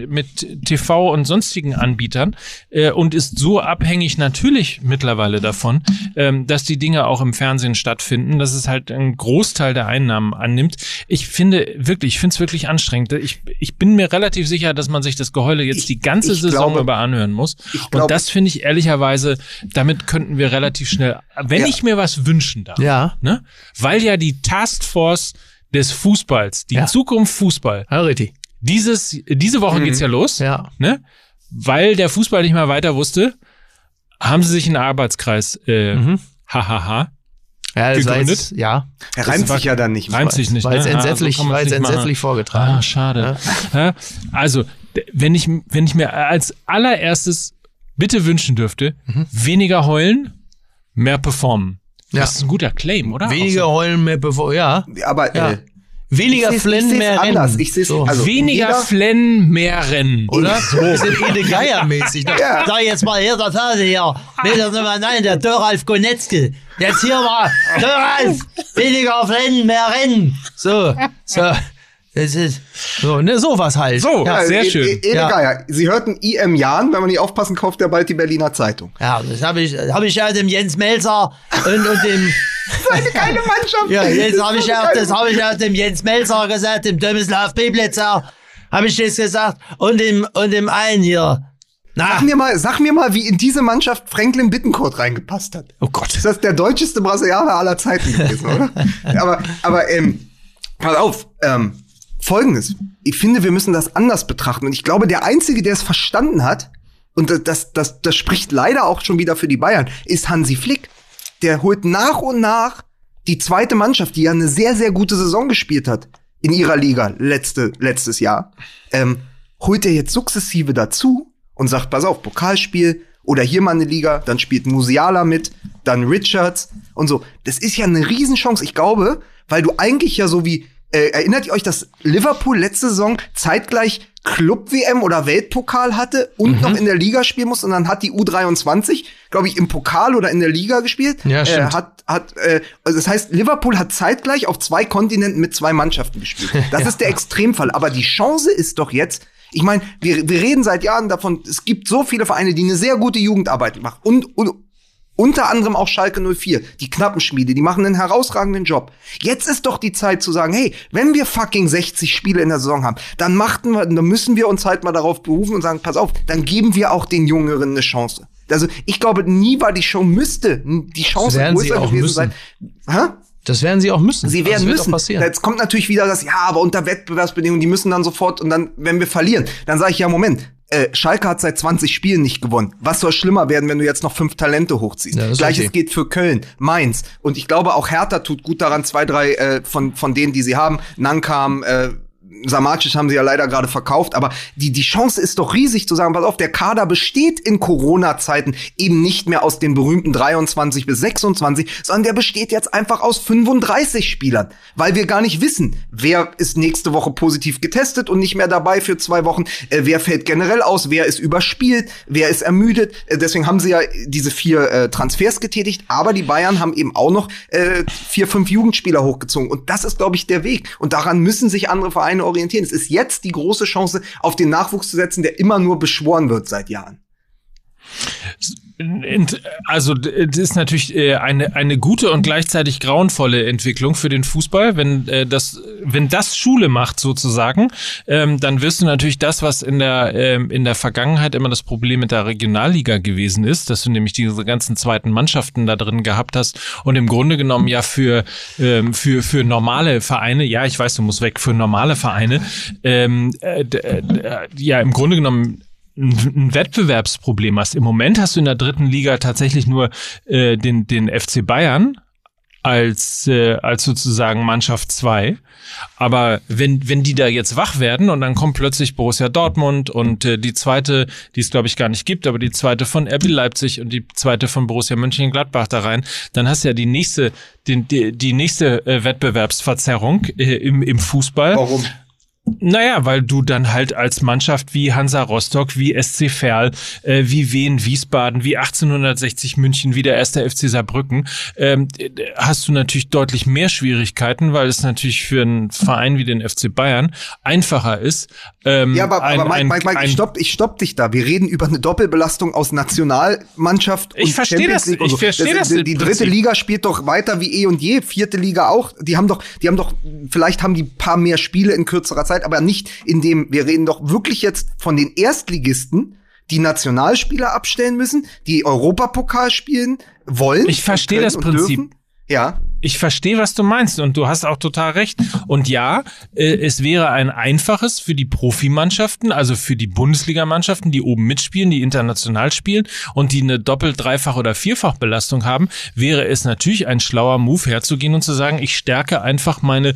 TV und sonstigen Anbietern und ist so abhängig natürlich mittlerweile davon, dass die Dinge auch im Fernsehen stattfinden, dass es halt einen Großteil der Einnahmen annimmt. Ich finde es wirklich anstrengend. Ich bin mir relativ sicher, dass man sich das Geheule jetzt die ganze Saison über anhören muss. Und das finde ich ehrlicherweise, damit könnten wir relativ schnell, wenn ich mir was wünschen darf, ne? Weil ja die Taskforce des Fußballs, die Zukunft Fußball, diese Woche geht's ja los, ne? Weil der Fußball nicht mehr weiter wusste, haben sie sich einen Arbeitskreis, Ja, gegründet. Er reimt sich ja dann nicht. Reimt sich nicht. Weil es entsetzlich vorgetragen. Ah, schade. Ja. Also, wenn ich mir als allererstes bitte wünschen dürfte, weniger heulen, mehr performen. Ja. Das ist ein guter Claim, oder? Weniger heulen, mehr performen, ja. Aber Weniger flennen, mehr rennen. Ich seh's so. also weniger flennen, mehr rennen. Oder? So. Wir sind Ede Geier-mäßig. Ja. Sag jetzt mal hier, der Phase hier. Nein, der Thoralf Konetzke. Jetzt hier mal. Thoralf, weniger flennen, mehr rennen. So. Das ist so, ne, sowas halt. So, ja, sehr schön. Ede Geier. Sie hörten I.M. Jahn, wenn man nicht aufpassen, kauft er bald die Berliner Zeitung. Ja, das hab ich ja dem Jens Melzer und dem... Seine geile Mannschaft. Ja, jetzt habe ich ja dem Jens Melzer gesagt, dem Tomislav Peblitzer, habe ich das gesagt, und dem einen hier. Sag mir mal, wie in diese Mannschaft Franklin Bittencourt reingepasst hat. Oh Gott. Ist das der deutscheste Brasilianer aller Zeiten gewesen, oder? aber pass auf, Folgendes. Ich finde, wir müssen das anders betrachten. Und ich glaube, der Einzige, der es verstanden hat, und das spricht leider auch schon wieder für die Bayern, ist Hansi Flick. Der holt nach und nach die zweite Mannschaft, die ja eine sehr, sehr gute Saison gespielt hat in ihrer Liga letztes Jahr, holt er jetzt sukzessive dazu und sagt, pass auf, Pokalspiel oder hier mal eine Liga, dann spielt Musiala mit, dann Richards und so. Das ist ja eine Riesenchance. Ich glaube, weil du eigentlich ja so wie erinnert ihr euch, dass Liverpool letzte Saison zeitgleich Club-WM oder Weltpokal hatte und noch in der Liga spielen musste und dann hat die U23, glaube ich, im Pokal oder in der Liga gespielt. Ja, stimmt. Also das heißt, Liverpool hat zeitgleich auf 2 Kontinenten mit 2 Mannschaften gespielt. Das ist der Extremfall. Aber die Chance ist doch jetzt, ich meine, wir reden seit Jahren davon, es gibt so viele Vereine, die eine sehr gute Jugendarbeit machen und unter anderem auch Schalke 04, die Knappenschmiede, die machen einen herausragenden Job. Jetzt ist doch die Zeit zu sagen, hey, wenn wir fucking 60 Spiele in der Saison haben, dann müssen wir uns halt mal darauf berufen und sagen, pass auf, dann geben wir auch den Jüngeren eine Chance. Also ich glaube, nie war die Chance größer gewesen sein. Das werden sie auch müssen. Sie werden müssen. Jetzt kommt natürlich wieder das, aber unter Wettbewerbsbedingungen, die müssen dann sofort, und dann, wenn wir verlieren, dann sage ich, ja, Moment, Schalke hat seit 20 Spielen nicht gewonnen. Was soll schlimmer werden, wenn du jetzt noch 5 Talente hochziehst? Ja, Gleiches geht für Köln, Mainz. Und ich glaube, auch Hertha tut gut daran, 2, 3 von denen, die sie haben. Nankam, Samacic haben sie ja leider gerade verkauft, aber die Chance ist doch riesig zu sagen, pass auf, der Kader besteht in Corona-Zeiten eben nicht mehr aus den berühmten 23 bis 26, sondern der besteht jetzt einfach aus 35 Spielern, weil wir gar nicht wissen, wer ist nächste Woche positiv getestet und nicht mehr dabei für 2 Wochen, wer fällt generell aus, wer ist überspielt, wer ist ermüdet, deswegen haben sie ja diese 4 Transfers getätigt, aber die Bayern haben eben auch noch 4, 5 Jugendspieler hochgezogen und das ist, glaube ich, der Weg und daran müssen sich andere Vereine orientieren. Es ist jetzt die große Chance, auf den Nachwuchs zu setzen, der immer nur beschworen wird seit Jahren. Also das ist natürlich eine gute und gleichzeitig grauenvolle Entwicklung für den Fußball, wenn das Schule macht sozusagen, dann wirst du natürlich das, was in der Vergangenheit immer das Problem mit der Regionalliga gewesen ist, dass du nämlich diese ganzen zweiten Mannschaften da drin gehabt hast und im Grunde genommen ja für normale Vereine, ja ich weiß, du musst weg, für normale Vereine, ja im Grunde genommen ein Wettbewerbsproblem hast. Im Moment hast du in der 3. Liga tatsächlich nur den FC Bayern als sozusagen Mannschaft 2. Aber wenn die da jetzt wach werden und dann kommt plötzlich Borussia Dortmund und die zweite, die es glaube ich gar nicht gibt, aber die zweite von RB Leipzig und die zweite von Borussia Mönchengladbach da rein, dann hast du ja die nächste Wettbewerbsverzerrung im Fußball. Warum? Naja, weil du dann halt als Mannschaft wie Hansa Rostock, wie SC Verl, wie Wien Wiesbaden, wie 1860 München, wie der 1. FC Saarbrücken, hast du natürlich deutlich mehr Schwierigkeiten, weil es natürlich für einen Verein wie den FC Bayern einfacher ist. Ja, aber Mike, ich stopp dich da. Wir reden über eine Doppelbelastung aus Nationalmannschaft und Champions League und so. Ich verstehe das. Die 3. Liga spielt doch weiter wie eh und je, 4. Liga auch. Die haben doch, vielleicht haben die paar mehr Spiele in kürzerer Zeit, aber nicht wir reden doch wirklich jetzt von den Erstligisten, die Nationalspieler abstellen müssen, die Europapokal spielen wollen. Ich verstehe das Prinzip. Dürfen. Ja. Ich verstehe, was du meinst und du hast auch total recht. Und ja, es wäre ein einfaches für die Profimannschaften, also für die Bundesligamannschaften, die oben mitspielen, die international spielen und die eine Doppelt-, Dreifach- oder Vierfachbelastung haben, wäre es natürlich ein schlauer Move herzugehen und zu sagen, ich stärke einfach meine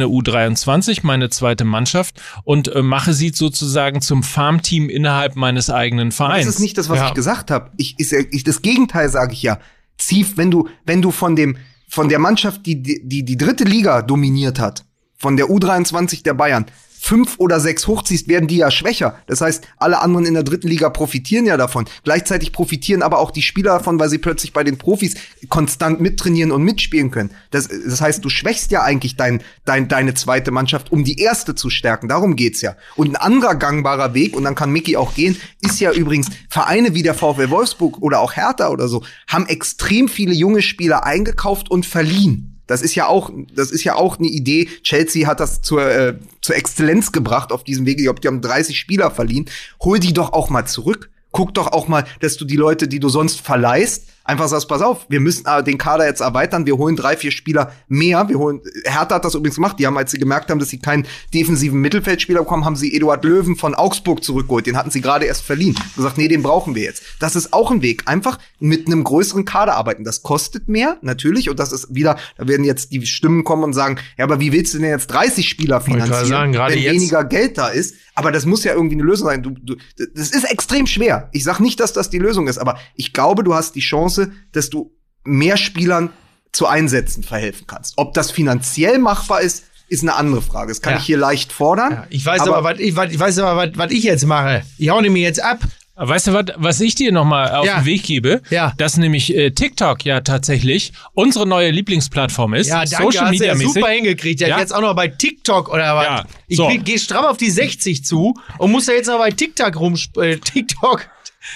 U23, meine zweite Mannschaft und mache sie sozusagen zum Farmteam innerhalb meines eigenen Vereins. Das ist nicht das, was ich gesagt habe. Das Gegenteil sage ich ja. Wenn du von der Mannschaft, die dritte Liga dominiert hat, von der U23 der Bayern, 5 oder 6 hochziehst, werden die ja schwächer. Das heißt, alle anderen in der dritten Liga profitieren ja davon. Gleichzeitig profitieren aber auch die Spieler davon, weil sie plötzlich bei den Profis konstant mittrainieren und mitspielen können. Das heißt, du schwächst ja eigentlich deine zweite Mannschaft, um die erste zu stärken. Darum geht's ja. Und ein anderer gangbarer Weg, und dann kann Micky auch gehen, ist ja übrigens, Vereine wie der VfL Wolfsburg oder auch Hertha oder so, haben extrem viele junge Spieler eingekauft und verliehen. Das ist ja auch eine Idee. Chelsea hat das zur Exzellenz gebracht auf diesem Weg. Ich glaube, die haben 30 Spieler verliehen. Hol die doch auch mal zurück. Guck doch auch mal, dass du die Leute, die du sonst verleihst, einfach sagst, pass auf, wir müssen den Kader jetzt erweitern, wir holen 3, 4 Spieler mehr. Hertha hat das übrigens gemacht, die haben, als sie gemerkt haben, dass sie keinen defensiven Mittelfeldspieler bekommen, haben sie Eduard Löwen von Augsburg zurückgeholt. Den hatten sie gerade erst verliehen. Gesagt, nee, den brauchen wir jetzt. Das ist auch ein Weg. Einfach mit einem größeren Kader arbeiten. Das kostet mehr, natürlich. Und das ist wieder, da werden jetzt die Stimmen kommen und sagen, ja, aber wie willst du denn jetzt 30 Spieler finanzieren, wenn weniger Geld da ist? Aber das muss ja irgendwie eine Lösung sein. Das ist extrem schwer. Ich sag nicht, dass das die Lösung ist, aber ich glaube, du hast die Chance, dass du mehr Spielern zu Einsätzen verhelfen kannst. Ob das finanziell machbar ist eine andere Frage. Das kann ich hier leicht fordern. Ja, ich weiß aber, was ich jetzt mache. Ich hau nämlich jetzt ab. Weißt du, was ich dir nochmal auf den Weg gebe? Ja. Dass nämlich TikTok ja tatsächlich unsere neue Lieblingsplattform ist. Ja, danke, Social Media hast du ja super hingekriegt. Ja, jetzt auch noch bei TikTok oder was? Ja. Ich gehe stramm auf die 60 zu und muss da jetzt noch bei TikTok TikTok.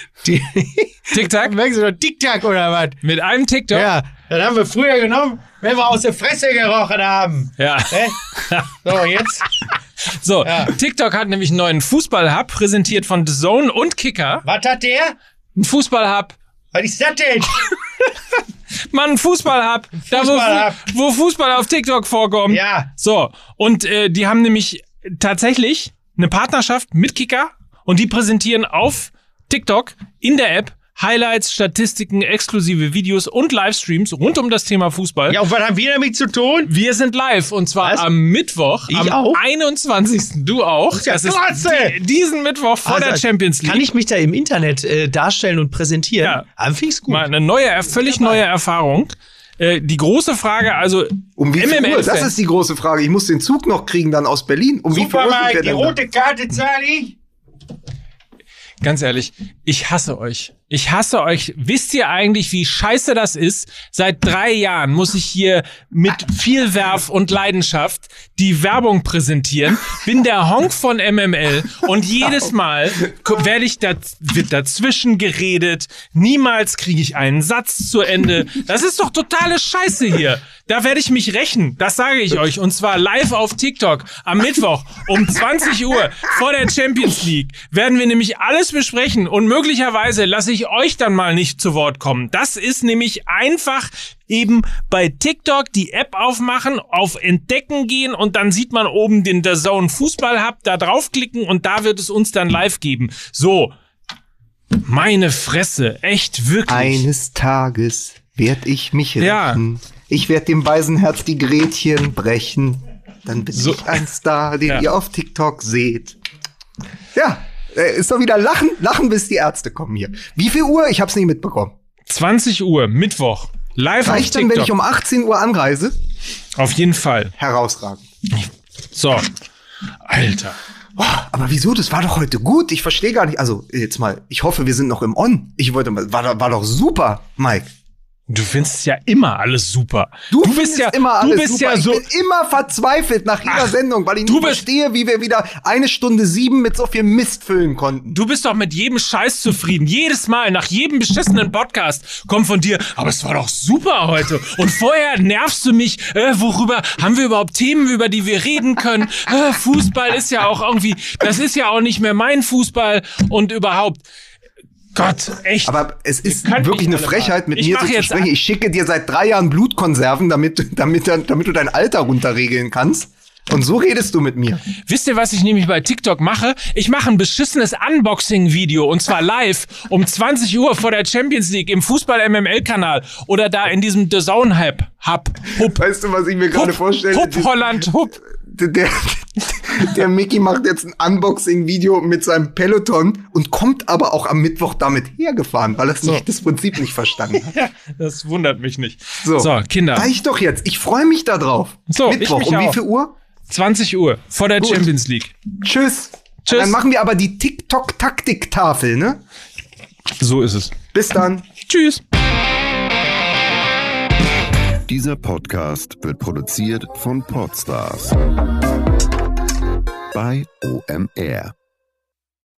TikTok? Merkst du noch TikTok oder was? Mit einem TikTok? Ja, das haben wir früher genommen, wenn wir aus der Fresse gerochen haben. Ja. So, jetzt. So, TikTok hat nämlich einen neuen Fußball-Hub, präsentiert von The Zone und Kicker. Was hat der? Ein Fußball-Hub. Was ist das denn? Mann, ein Fußball-Hub. Wo Fußball auf TikTok vorkommt. Ja. So, und die haben nämlich tatsächlich eine Partnerschaft mit Kicker und die präsentieren auf TikTok in der App Highlights, Statistiken, exklusive Videos und Livestreams rund um das Thema Fußball. Ja, und was haben wir damit zu tun? Wir sind live und zwar am Mittwoch, am 21. Du auch. Das ist diesen Mittwoch vor der Champions League. Kann ich mich da im Internet darstellen und präsentieren? Ja. Finde ich's gut. Mal eine völlig neue Erfahrung. Die große Frage, also um wie viel Uhr? Das ist die große Frage. Ich muss den Zug noch kriegen dann aus Berlin. Um wie viel Uhr sind wir die rote Karte zahle ich. Ganz ehrlich, ich hasse euch. Ich hasse euch. Wisst ihr eigentlich, wie scheiße das ist? Seit 3 Jahren muss ich hier mit viel Werf und Leidenschaft die Werbung präsentieren. Bin der Honk von MML und jedes Mal wird dazwischen geredet. Niemals kriege ich einen Satz zu Ende. Das ist doch totale Scheiße hier. Da werde ich mich rächen. Das sage ich euch. Und zwar live auf TikTok am Mittwoch um 20 Uhr vor der Champions League werden wir nämlich alles besprechen und möglicherweise lasse ich euch dann mal nicht zu Wort kommen. Das ist nämlich einfach eben bei TikTok die App aufmachen, auf Entdecken gehen und dann sieht man oben den The Zone Fußball Hub, da draufklicken und da wird es uns dann live geben. So, meine Fresse, echt wirklich. Eines Tages werd ich mich rächen. Ja. Ich werd dem Beisenherz die Gretchen brechen. Dann bin ich ein Star, den ihr auf TikTok seht. Ja. Ist doch wieder lachen, bis die Ärzte kommen hier. Wie viel Uhr? Ich hab's nicht mitbekommen. 20 Uhr, Mittwoch. Live Reicht auf TikTok. Dann, wenn ich um 18 Uhr anreise? Auf jeden Fall. Herausragend. So. Alter. Oh, aber wieso? Das war doch heute gut. Ich verstehe gar nicht. Also, jetzt mal, ich hoffe, wir sind noch im On. War doch super, Mike. Du findest ja immer alles super. Du bist ja immer alles super. Ich bin immer verzweifelt nach jeder Sendung, weil ich nicht verstehe, wie wir wieder 1:07 mit so viel Mist füllen konnten. Du bist doch mit jedem Scheiß zufrieden. Jedes Mal, nach jedem beschissenen Podcast kommt von dir, aber es war doch super heute. Und vorher nervst du mich, worüber haben wir überhaupt Themen, über die wir reden können? Fußball ist ja auch irgendwie, das ist ja auch nicht mehr mein Fußball und überhaupt. Gott, echt. Aber es ist könnt wirklich mich eine alle Frechheit, mal. mit Ich mir mach so zu jetzt sprechen. Ich schicke dir seit 3 Jahren Blutkonserven, damit du dein Alter runterregeln kannst. Und so redest du mit mir. Wisst ihr, was ich nämlich bei TikTok mache? Ich mache ein beschissenes Unboxing-Video und zwar live um 20 Uhr vor der Champions League im Fußball-MML-Kanal oder da in diesem The Zone-Hub. Weißt du, was ich mir gerade vorstelle? Hup, Holland, Hup. Der Mickey macht jetzt ein Unboxing-Video mit seinem Peloton und kommt aber auch am Mittwoch damit hergefahren, weil er das Prinzip nicht verstanden hat. Ja, das wundert mich nicht. So, Kinder. Reicht doch jetzt. Ich freue mich da drauf. So, Mittwoch, ich mich um wie auch. viel Uhr? 20 Uhr vor der Gut. Champions League. Tschüss. Tschüss. Dann machen wir aber die TikTok-Taktiktafel, ne? So ist es. Bis dann. Tschüss. Dieser Podcast wird produziert von Podstars bei OMR.